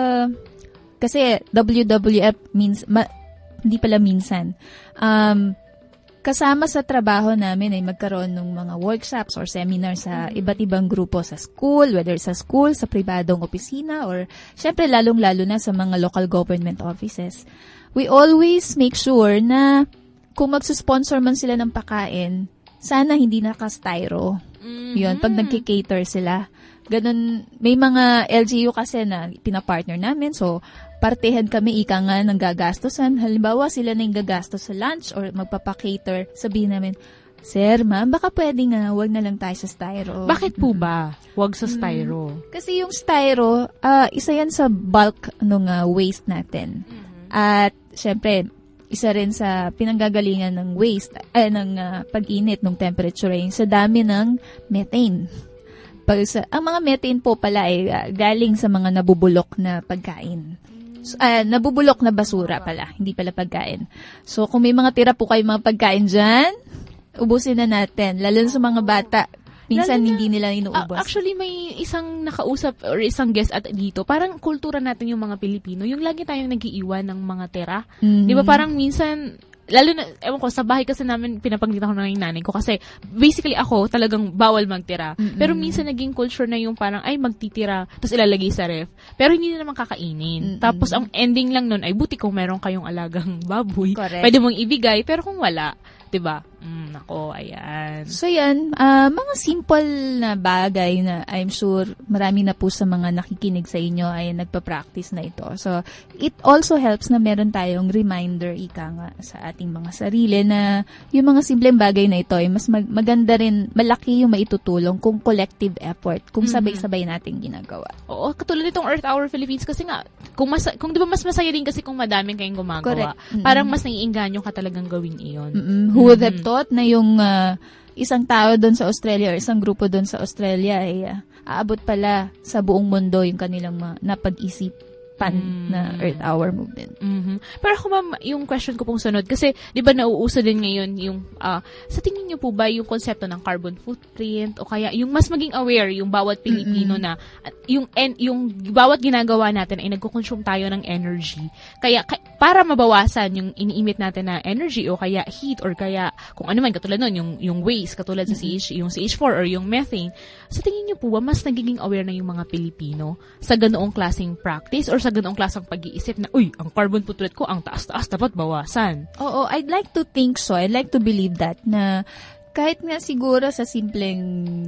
kasi W W F means, ma, hindi pala minsan, um, kasama sa trabaho namin ay magkaroon ng mga workshops or seminars sa iba't ibang grupo sa school, whether sa school, sa pribadong opisina, or syempre lalong-lalo na sa mga local government offices. We always make sure na kung magsusponsor man sila ng pakain, sana hindi naka-styro. Mm-hmm. Yun, pag nagki-cater sila. Ganun, may mga L G U kasi na pinapartner namin, so partehan kami, ika nga ng gagastosan. Halimbawa, sila na yung gagastos sa lunch or magpapakater. Sabihin namin, Sir, ma'am, baka pwede nga, wag na lang tayo sa styro. Bakit po ba? Wag sa styro? Hmm. Kasi yung styro, uh, isa yan sa bulk ng uh, waste natin. Mm-hmm. At, syempre, isa rin sa pinanggagalingan ng waste, eh, ng uh, pag-init, ng temperature range, sa dami ng methane. Pag sa, ang mga methane po pala ay uh, galing sa mga nabubulok na pagkain. Uh, nabubulok na basura pala, hindi pala pagkain. So, kung may mga tira po kayo mga pagkain dyan, ubusin na natin. Lalo sa mga bata, minsan na, hindi nila inuubos. Uh, actually, may isang nakausap or isang guest at dito, parang kultura natin yung mga Pilipino, yung lagi tayong nag-iiwan ng mga tira. Mm-hmm. Di ba parang minsan, lalo na, ewan ko, sa bahay kasi namin pinapagdita ko na yung nanay ko kasi basically ako talagang bawal magtira. Mm-hmm. Pero minsan naging culture na yung parang ay magtitira tapos ilalagay sa ref. Pero hindi na naman kakainin. Mm-hmm. Tapos ang ending lang nun ay buti kung meron kayong alagang baboy. Correct. Pwede mong ibigay pero kung wala, 'di ba? Mm, nako, ayan. So yan, uh, mga simple na bagay na I'm sure marami na po sa mga nakikinig sa inyo ay nagpa-practice na ito. So it also helps na meron tayong reminder ika nga sa ating mga sarili na yung mga simpleng bagay na ito ay mas mag- maganda rin, malaki yung maitutulong kung collective effort, kung sabay-sabay nating ginagawa. Oo, katulad nitong Earth Hour Philippines kasi nga, kung, mas, kung di ba mas masaya din kasi kung madaming kayong gumagawa. Correct. Parang mas naiinganyo ka talagang gawin iyon. Mm-hmm. Who would have thought na yung uh, isang tao doon sa Australia or isang grupo doon sa Australia ay uh, aabot pala sa buong mundo yung kanilang uh, napag-isip pan mm. na Earth Hour movement. Mm-hmm. Pero ako ma'am, yung question ko pong sunod, kasi di ba nauuso din ngayon yung, uh, sa tingin niyo po ba yung konsepto ng carbon footprint o kaya yung mas maging aware yung bawat Pilipino mm-hmm. na yung, en, yung bawat ginagawa natin ay nagko-consume tayo ng energy. Kaya ka, para mabawasan yung iniimit natin na energy o kaya heat or kaya kung ano man, katulad nun, yung, yung waste, katulad mm-hmm. sa C H, yung C H four or yung methane, sa tingin niyo po ba mas nagiging aware na yung mga Pilipino sa ganoong klaseng practice or sa ganoong klaseng pag-iisip na, uy, ang carbon footprint ko, ang taas-taas, dapat bawasan. Oo, I'd like to think so. I'd like to believe that, na kahit nga siguro sa simpleng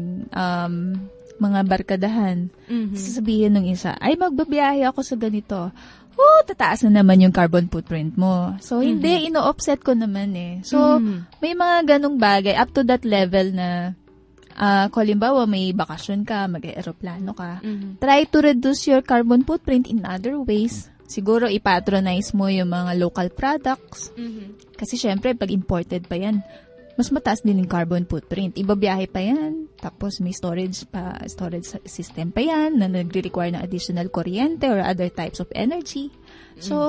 um, mga barkadahan, mm-hmm. sasabihin ng isa, ay, magbabiyahe ako sa ganito. Oh, tataas na naman yung carbon footprint mo. So, mm-hmm. hindi, ino-offset ko naman eh. So, mm-hmm. may mga ganong bagay, up to that level na Uh, kung halimbawa may bakasyon ka, mag-aeroplano ka, mm-hmm. try to reduce your carbon footprint in other ways. Siguro ipatronize mo yung mga local products. Mm-hmm. Kasi syempre, pag imported pa yan, mas mataas din yung carbon footprint. Ibabiyahe pa yan, tapos may storage pa, storage system pa yan na nagre-require ng additional kuryente or other types of energy. Mm-hmm. So,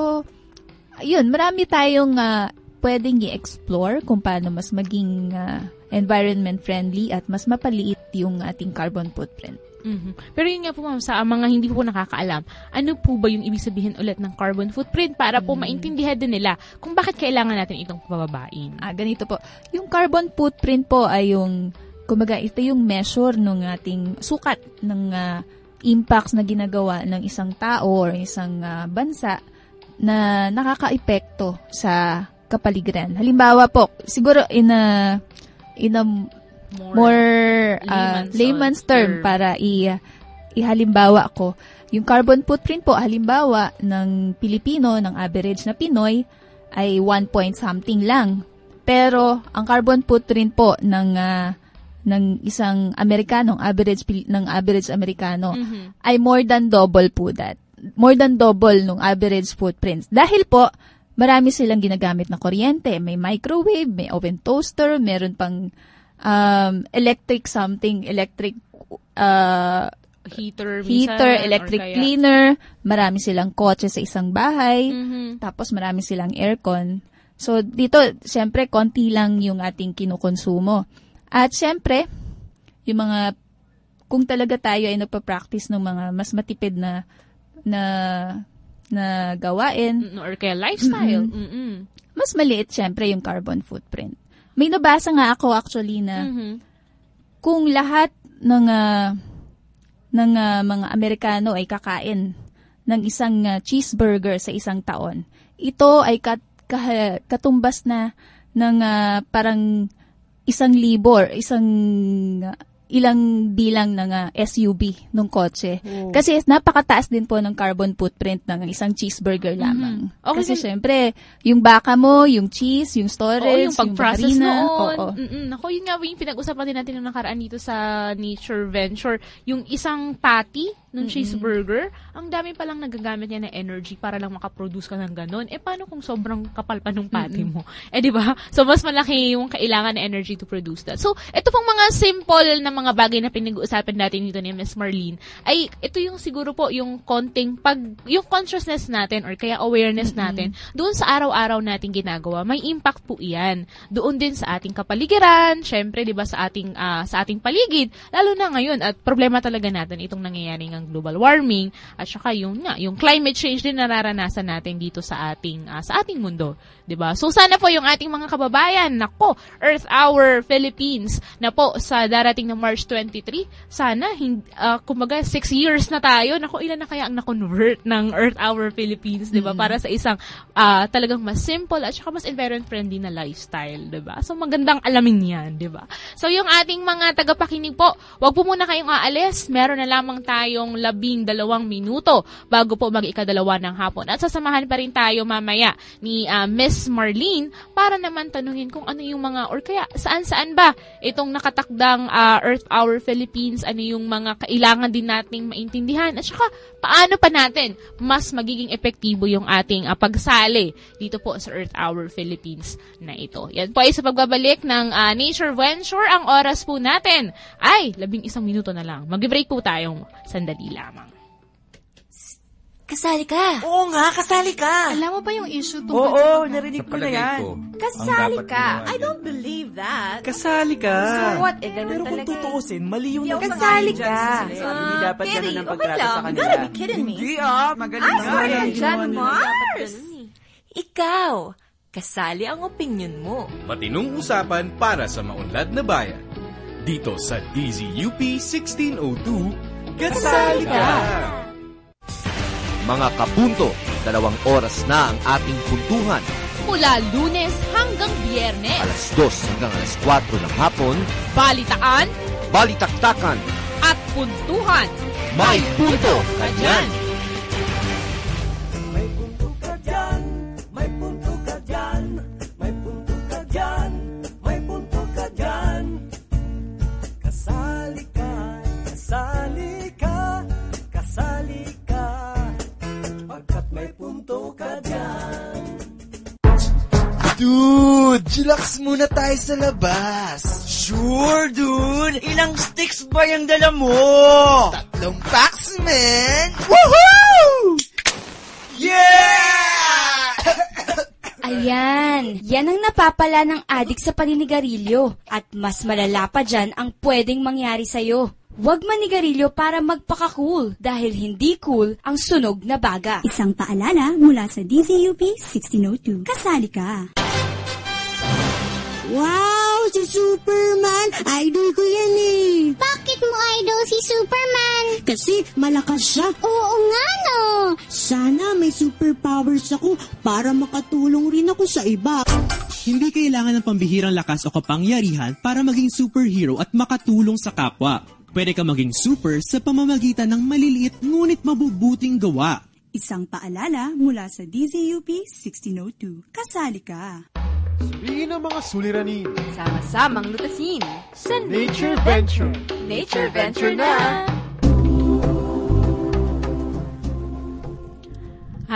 yun, marami tayong uh, pwedeng i-explore kung paano mas maging uh, environment friendly at mas mapaliit yung ating carbon footprint. Mm-hmm. Pero yun nga po ma'am, sa mga hindi po nakakaalam, ano po ba yung ibig sabihin ulit ng carbon footprint para po mm-hmm. maintindihan din nila kung bakit kailangan natin itong pababain? Ah, ganito po. Yung carbon footprint po ay yung, kumbaga, ito yung measure ng ating sukat ng uh, impacts na ginagawa ng isang tao or isang uh, bansa na nakaka-epekto sa kapaligiran. Halimbawa po, siguro in a in a more, more uh, layman's, layman's term, term para i, ihalimbawa ko. Yung carbon footprint po, halimbawa ng Pilipino, ng average na Pinoy, ay one point something lang. Pero ang carbon footprint po ng uh, ng isang Amerikano, average ng average Amerikano, mm-hmm. ay more than double po that. More than double ng average footprints. Dahil po marami silang ginagamit na kuryente. May microwave, may oven toaster, meron pang um, electric something, electric uh, heater, heater minsan, electric kaya, cleaner. Marami silang kotse sa isang bahay. Mhm. Tapos marami silang aircon. So, dito, syempre, konti lang yung ating kinukonsumo. At syempre, yung mga, kung talaga tayo ay nagpa-practice ng mga mas matipid na, na, na gawain. Mm, or kaya lifestyle. Mm-mm. Mm-mm. Mas maliit, syempre, yung carbon footprint. May nabasa nga ako, actually, na Mhm. kung lahat ng, uh, ng uh, mga Amerikano ay kakain ng isang uh, cheeseburger sa isang taon, ito ay kat Kah- katumbas na ng uh, parang isang libo or isang uh, ilang bilang ng uh, S U V ng kotse. Oh. Kasi napakataas din po ng carbon footprint ng isang cheeseburger lamang. Mm-hmm. Okay, Kasi then, syempre, yung baka mo, yung cheese, yung storage, oo, yung pag-process yung harina, noon. oo. Mm-mm. Naku, yun nga yung pinag-usapan din natin nung nakaraan dito sa Nature Venture. Yung isang patty ng Mm-mm. cheeseburger, ang dami palang nagagamit niya na energy para lang makaproduce ka ng ganun. Eh, paano kung sobrang kapal pa nung patty mo? Eh, di ba? So, mas malaki yung kailangan na energy to produce that. So, ito pong mga simple na mga bagay na pinag-uusapan natin dito ni Miss Marlene, ay ito yung siguro po yung konting pag, yung consciousness natin or kaya awareness Mm-mm. natin doon sa araw-araw nating ginagawa. May impact po iyan. Doon din sa ating kapaligiran, syempre, di ba, sa ating, ah, sa ating paligid, lalo na ngayon, at problema talaga natin itong nangyayari ng global warming, at saka yung, nga, yung climate change din nararanasan natin dito sa ating, ah, sa ating mundo. Di ba? So, sana po yung ating mga kababayan, nako, Earth Hour Philippines, na po sa darating na March twenty-three, sana, hindi, uh, kumbaga, six years na tayo, nako, ilan na kaya ang na-convert ng Earth Hour Philippines, di ba? Mm-hmm. Para sa isang, uh, talagang mas simple at saka mas environment-friendly na lifestyle, di ba? So, magandang alamin yan, di ba? So, yung ating mga tagapakinig po, wag po muna kayong aalis, meron na lamang tayong labing dalawang minuto bago po mag-ikadalawa ng hapon. At sasamahan pa rin tayo mamaya ni uh, Miss Marlene para naman tanungin kung ano yung mga, or kaya saan-saan ba itong nakatakdang uh, Earth Hour Philippines, ano yung mga kailangan din nating maintindihan, at saka paano pa natin mas magiging epektibo yung ating uh, pagsali dito po sa Earth Hour Philippines na ito. Yan po ay sa pagbabalik ng uh, Nature Venture. Ang oras po natin ay labing isang minuto na lang. Mag-break po tayong sandali lamang. Kasali ka. Oo nga, kasali ka. Alam mo ba yung issue tungkol Oo, sa pagmamahal? narinig ko na yan. Kasali ka. I don't believe that. Kasali ka. So what? Eh, ganun Pero kung talaga. tutuusin, mali yung Kasali ka. Hindi dapat Kitty, ganun ang okay pagtrato lang. sa You kanila. gotta be kidding me. Hindi ah, magaling Ah, nga. sorry ka Yan. dyan, Mars. Ikaw, kasali ang opinion mo. Matinong usapan para sa maunlad na bayan. Dito sa D Z U P sixteen oh two, kasali ka! Mga kapunto, dalawang oras na ang ating puntuhan. Mula Lunes hanggang Biyernes. Alas dos hanggang alas kwatro ng hapon. Balitaan Balitaktakan. at puntuhan. May punto ka dyan. May punto ka dyan, may punto ka dyan, may punto ka dyan, may punto ka dyan. Kasali ka, kasali ka, kasali ka, pagkat may punto ka dyan. Dude, chillax muna tayo sa labas. Sure, dude. Ilang sticks ba yung dala mo? Tatlong packs, man. Woohoo! Yeah! Ayan, yan ang napapala ng adik sa paninigarilyo. At mas malala pa dyan ang pwedeng mangyari sa'yo. Huwag manigarilyo para magpaka-cool dahil hindi cool ang sunog na baga. Isang paalala mula sa D Z U P sixteen oh two. Kasali ka. Wow! Si Superman! Idol ko yan eh! Bakit mo idol si Superman? Kasi malakas siya. Oo nga no! Sana may superpowers ako para makatulong rin ako sa iba. Hindi kailangan ng pambihirang lakas o kapangyarihan para maging superhero at makatulong sa kapwa. Pwede ka maging super sa pamamagitan ng maliliit ngunit mabubuting gawa. Isang paalala mula sa D Z U P sixteen oh two. Kasali ka. Sabihin ang mga suliranin. Sama-samang lutasin. Sa Nature Venture. Nature Venture na!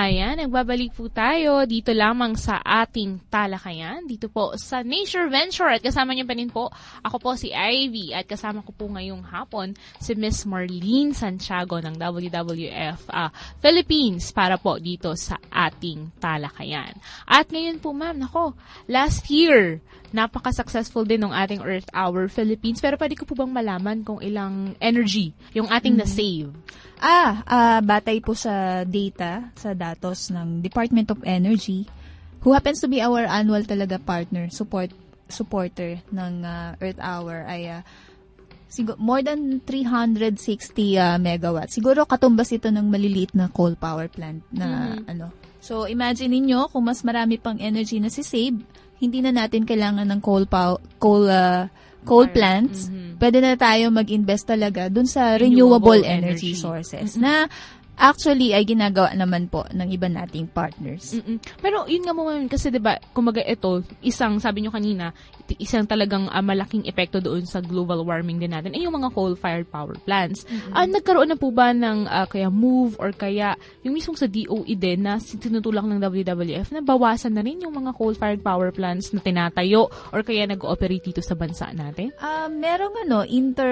talakayan. Nagbabalik po tayo dito lamang sa ating talakayan. Dito po sa Nature Venture. At kasama niyo pa rin po, ako po si Ivy. At kasama ko po ngayong hapon si Miss Marlene Santiago ng W W F uh, Philippines para po dito sa ating talakayan. At ngayon po ma'am, nako, last year, napaka-successful din ng ating Earth Hour Philippines. Pero pwede ko po bang malaman kung ilang energy yung ating mm-hmm. na-save? Ah, uh, batay po sa data, sa datos ng Department of Energy, who happens to be our annual talaga partner, support supporter ng uh, Earth Hour, ay uh, sigur- more than three hundred sixty uh, megawatts. Siguro katumbas ito ng maliliit na coal power plant na mm-hmm. ano. So, imagine niyo kung mas marami pang energy na si-save, hindi na natin kailangan ng coal pow- coal uh, coal plants, mm-hmm. pwede na tayo mag-invest talaga dun sa renewable, renewable energy, energy sources mm-hmm. na actually ay ginagawa naman po ng iba nating partners. Mm-mm. Pero yun nga mo man, kasi diba, kumaga ito, isang, sabi nyo kanina, isang talagang uh, malaking epekto doon sa global warming din natin ay yung mga coal-fired power plants. Mm-hmm. Uh, nagkaroon na po ba ng uh, kaya move or kaya yung mismong sa D O E din na tinutulak ng W W F na bawasan na rin yung mga coal-fired power plants na tinatayo or kaya nag-ooperate dito sa bansa natin? Uh, merong ano,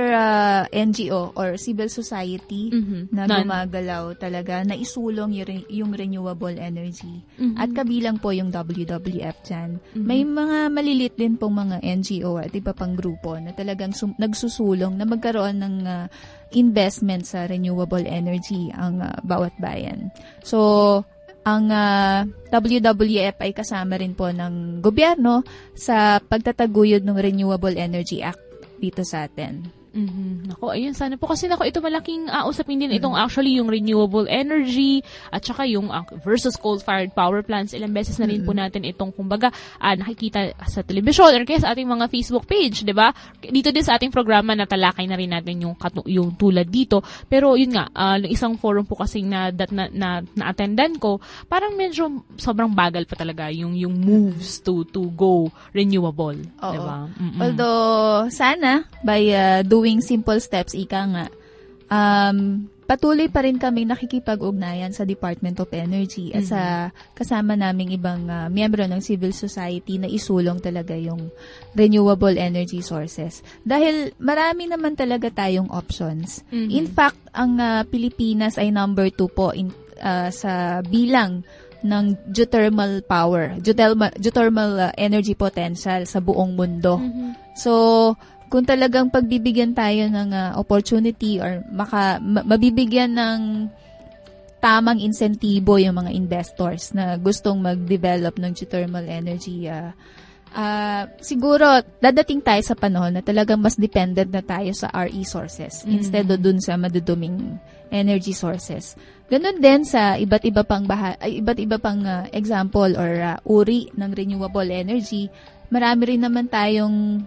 inter-N G O uh, or civil society mm-hmm. na Nan- gumagalaw talaga na isulong yung, yung renewable energy. Mm-hmm. At kabilang po yung W W F dyan. Mm-hmm. May mga malilit din pong mga N G O at iba pang grupo na talagang sum- nagsusulong na magkaroon ng uh, investment sa renewable energy ang uh, bawat bayan. So, ang uh, W W F ay kasama rin po ng gobyerno sa pagtataguyod ng Renewable Energy Act dito sa atin. Mm-hmm. Nako, ayun, sana po. Kasi nako, ito malaking uh, usapin din itong mm-hmm. actually yung renewable energy at saka yung uh, versus coal-fired power plants. Ilang beses na rin mm-hmm. po natin itong, kumbaga, uh, nakikita sa telebisyon or kaya sa ating mga Facebook page, di ba? Dito din sa ating programa, natalakay na rin natin yung, katu- yung tulad dito. Pero yun nga, uh, isang forum po kasing na, that na, na, na-attendan ko, parang medyo sobrang bagal pa talaga yung, yung moves to to go renewable. Oo. Di ba? Although, sana, by uh, doing doing simple steps, ika nga, um, patuloy pa rin kami nakikipag-ugnayan sa Department of Energy at mm-hmm. sa kasama naming ibang uh, miyembro ng civil society na isulong talaga yung renewable energy sources. Dahil marami naman talaga tayong options. Mm-hmm. In fact, ang uh, Pilipinas ay number two po in, uh, sa bilang ng geothermal power, geothermal, geothermal uh, energy potential sa buong mundo. Mm-hmm. So, kung talagang pagbibigyan tayo ng uh, opportunity or maka, ma- mabibigyan ng tamang insentibo yung mga investors na gustong mag-develop ng geothermal energy, uh, uh, siguro dadating tayo sa panahon na talagang mas dependent na tayo sa R E sources mm-hmm. instead of dun sa maduduming energy sources. Ganun din sa iba't iba pang baha- ay, iba't iba pang uh, example or uh, uri ng renewable energy. Marami rin naman tayong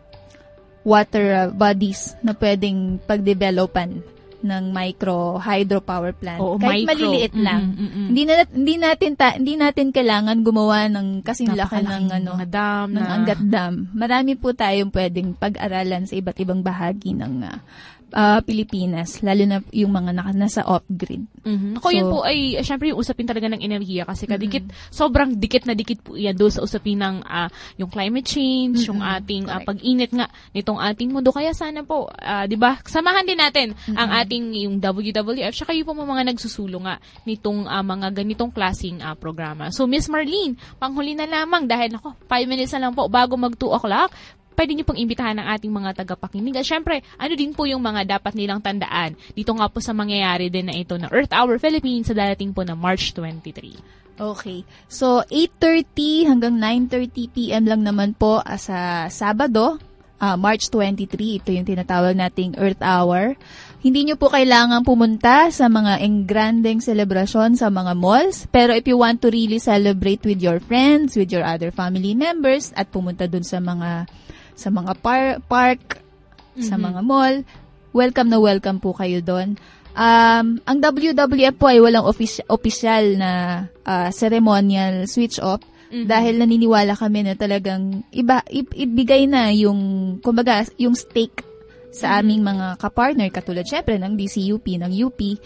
water uh, bodies na pwedeng pagdevelopan ng micro hydropower plant. Oo, kahit micro. Maliliit lang. Mm-mm, mm-mm. Hindi na hindi natin ta, hindi natin kailangan gumawa ng kasing laki ng ano, dam ng na. Angat Dam. Marami po tayong pwedeng pag-aralan sa iba't ibang bahagi ng uh, uh, Pilipinas, lalo na yung mga naka, nasa off-grid. Mm-hmm. Ako so, yun po ay, syempre yung usapin talaga ng enerhiya kasi kadikit, mm-hmm. sobrang dikit na dikit po yan doon sa usapin ng uh, yung climate change, mm-hmm. yung ating uh, pag-init nga nitong ating mundo. Kaya sana po, uh, di ba, samahan din natin mm-hmm. ang ating yung W W F, saka yung po mga nagsusulong nga nitong uh, mga ganitong klaseng uh, programa. So, Miss Marlene, panghuli na lamang dahil ako, five minutes na lang po bago mag two o'clock, pwede niyo pong imbitahan ng ating mga tagapakinig. At syempre, ano din po yung mga dapat nilang tandaan dito nga po sa mangyayari din na ito na Earth Hour Philippines sa darating po na March twenty-three. Okay. So, eight thirty hanggang nine thirty p.m. lang naman po uh, sa Sabado, uh, March twenty-three. Ito yung tinatawag nating Earth Hour. Hindi nyo po kailangan pumunta sa mga engrandeng selebrasyon sa mga malls. Pero if you want to really celebrate with your friends, with your other family members, at pumunta dun sa mga sa mga par- park, mm-hmm. sa mga mall, welcome na welcome po kayo doon. Um, ang W W F po ay walang offic- official na uh, ceremonial switch off mm-hmm. dahil naniniwala kami na talagang iba i- ibigay na yung kumbaga yung stake sa mm-hmm. aming mga kapartner katulad syempre ng D C U P, ng U P.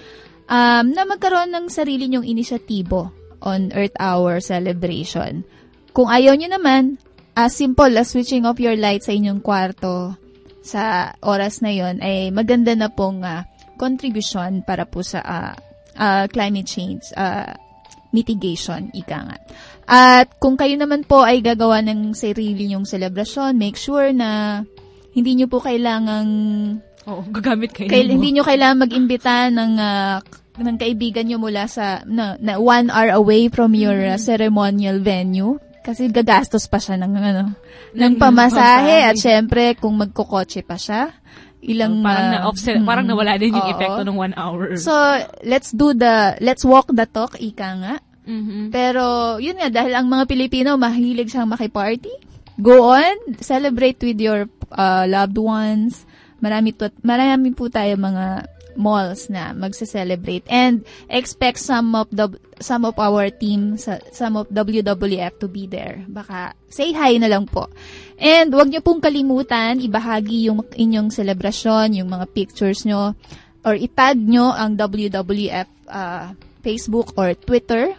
um, na magkaroon ng sarili nyong inisyatibo on Earth Hour celebration. Kung ayaw nyo naman, as simple as switching off your light sa inyong kwarto sa oras na yon, ay maganda na pong uh, contribution para po sa uh, uh, climate change uh, mitigation, ika nga. At kung kayo naman po ay gagawa ng sarili nyong selebrasyon, make sure na hindi nyo po kailangang Oo, gagamit kayo. Kail, hindi nyo kailangan mag-imbita ng, uh, ng kaibigan nyo mula sa na, na one hour away from your uh, ceremonial venue. Kasi gagastos pa siya ng, ano, ng, ng pamasahe. At syempre, kung magkokotse pa siya, ilang... Oh, parang, uh, na-offset, mm, parang nawala din yung oo. epekto ng one hour. So, let's do the, let's walk the talk, ika nga. Mm-hmm. Pero, yun nga, dahil ang mga Pilipino mahilig siyang makiparty, go on, celebrate with your uh, loved ones. Marami, to, marami po tayo mga malls na magse-celebrate, and expect some of the some of our team, some of W W F to be there. Baka say hi na lang po. And wag niyo pong kalimutan ibahagi yung inyong celebration, yung mga pictures nyo, or itag nyo ang W W F uh, Facebook or Twitter.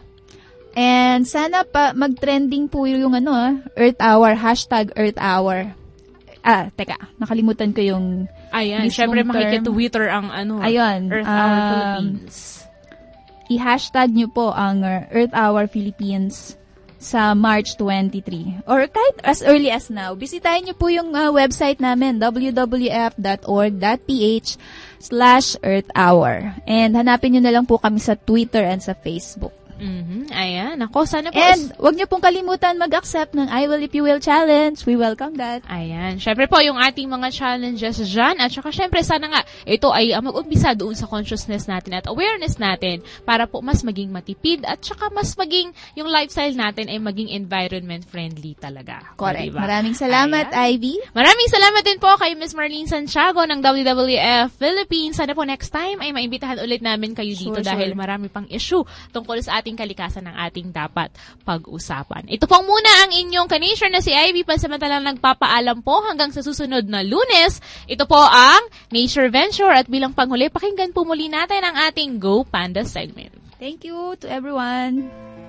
And sana pa mag-trending po yung ano, Earth Hour, hashtag Earth Hour. Ah, teka, nakalimutan ko yung Ayan, syempre makikitwitter ang ano, Ayun, Earth Hour um, Philippines. I-hashtag nyo po ang uh, Earth Hour Philippines sa March twenty-three. Or kahit as early as now, bisitahin nyo po yung uh, website namin, w w f dot org dot p h slash earth hour. And hanapin nyo na lang po kami sa Twitter and sa Facebook. Mm-hmm. Ayan. Ako, sana po. And wag niyo pong kalimutan mag-accept ng I Will If You Will Challenge. We welcome that. Ayan. Syempre po, yung ating mga challenges dyan. At saka syempre, sana nga, ito ay uh, mag-umpisa doon sa consciousness natin at awareness natin para po mas maging matipid at saka mas maging, yung lifestyle natin ay maging environment friendly talaga. Correct. Diba? Maraming salamat, Ayan. Ivy. Maraming salamat din po kay Miss Marlene Santiago ng W W F Philippines. Sana po next time ay maimbitahan ulit namin kayo dito Sure, dahil sure. marami pang issue tungkol sa ating kalikasan ng ating dapat pag-usapan. Ito pong muna ang inyong kanisher na si Ivy, pansamantalang nagpapaalam po hanggang sa susunod na Lunes. Ito po ang Nature Venture at bilang panghuli, pakinggan po muli natin ang ating Go Panda segment. Thank you to everyone.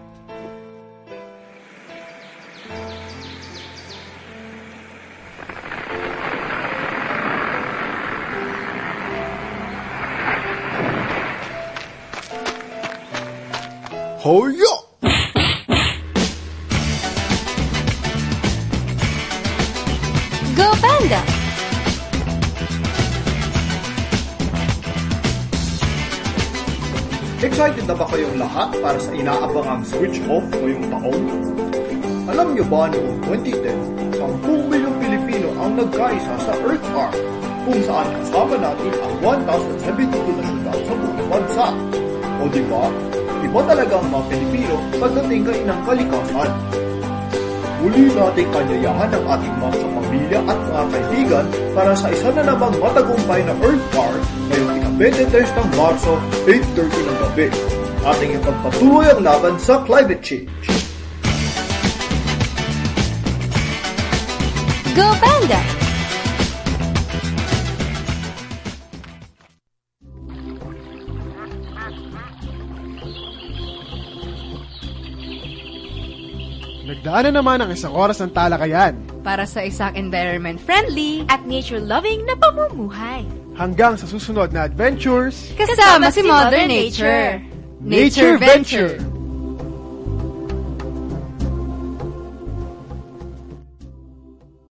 Hoyo! Go Panda! Excited na ba kayong lahat para sa inaabangang switch off ngayong taon? Alam niyo ba noong twenty ten, ten milyong Pilipino ang nagkaisa sa Earth Hour, kung saan kasama natin ang one thousand seventy-two na syudad sa buong bansa. O diba, iba talaga ang mga Pilipino pagdating kayo ng kalikasan. Muli nating kanyayahan ang ating mga pamilya at mga kaibigan para sa isa na namang matagumpay na Earth Hour ngayong ika-twenty-three ng Marso, eight thirty ng gabi. Ating ipagpatuloy ang laban sa climate change. Go Panda! Nagdaan na naman ang isang oras ng talakayan. Para sa isang environment-friendly at nature-loving na pamumuhay. Hanggang sa susunod na adventures, Kasama si Mother Nature. Nature Venture!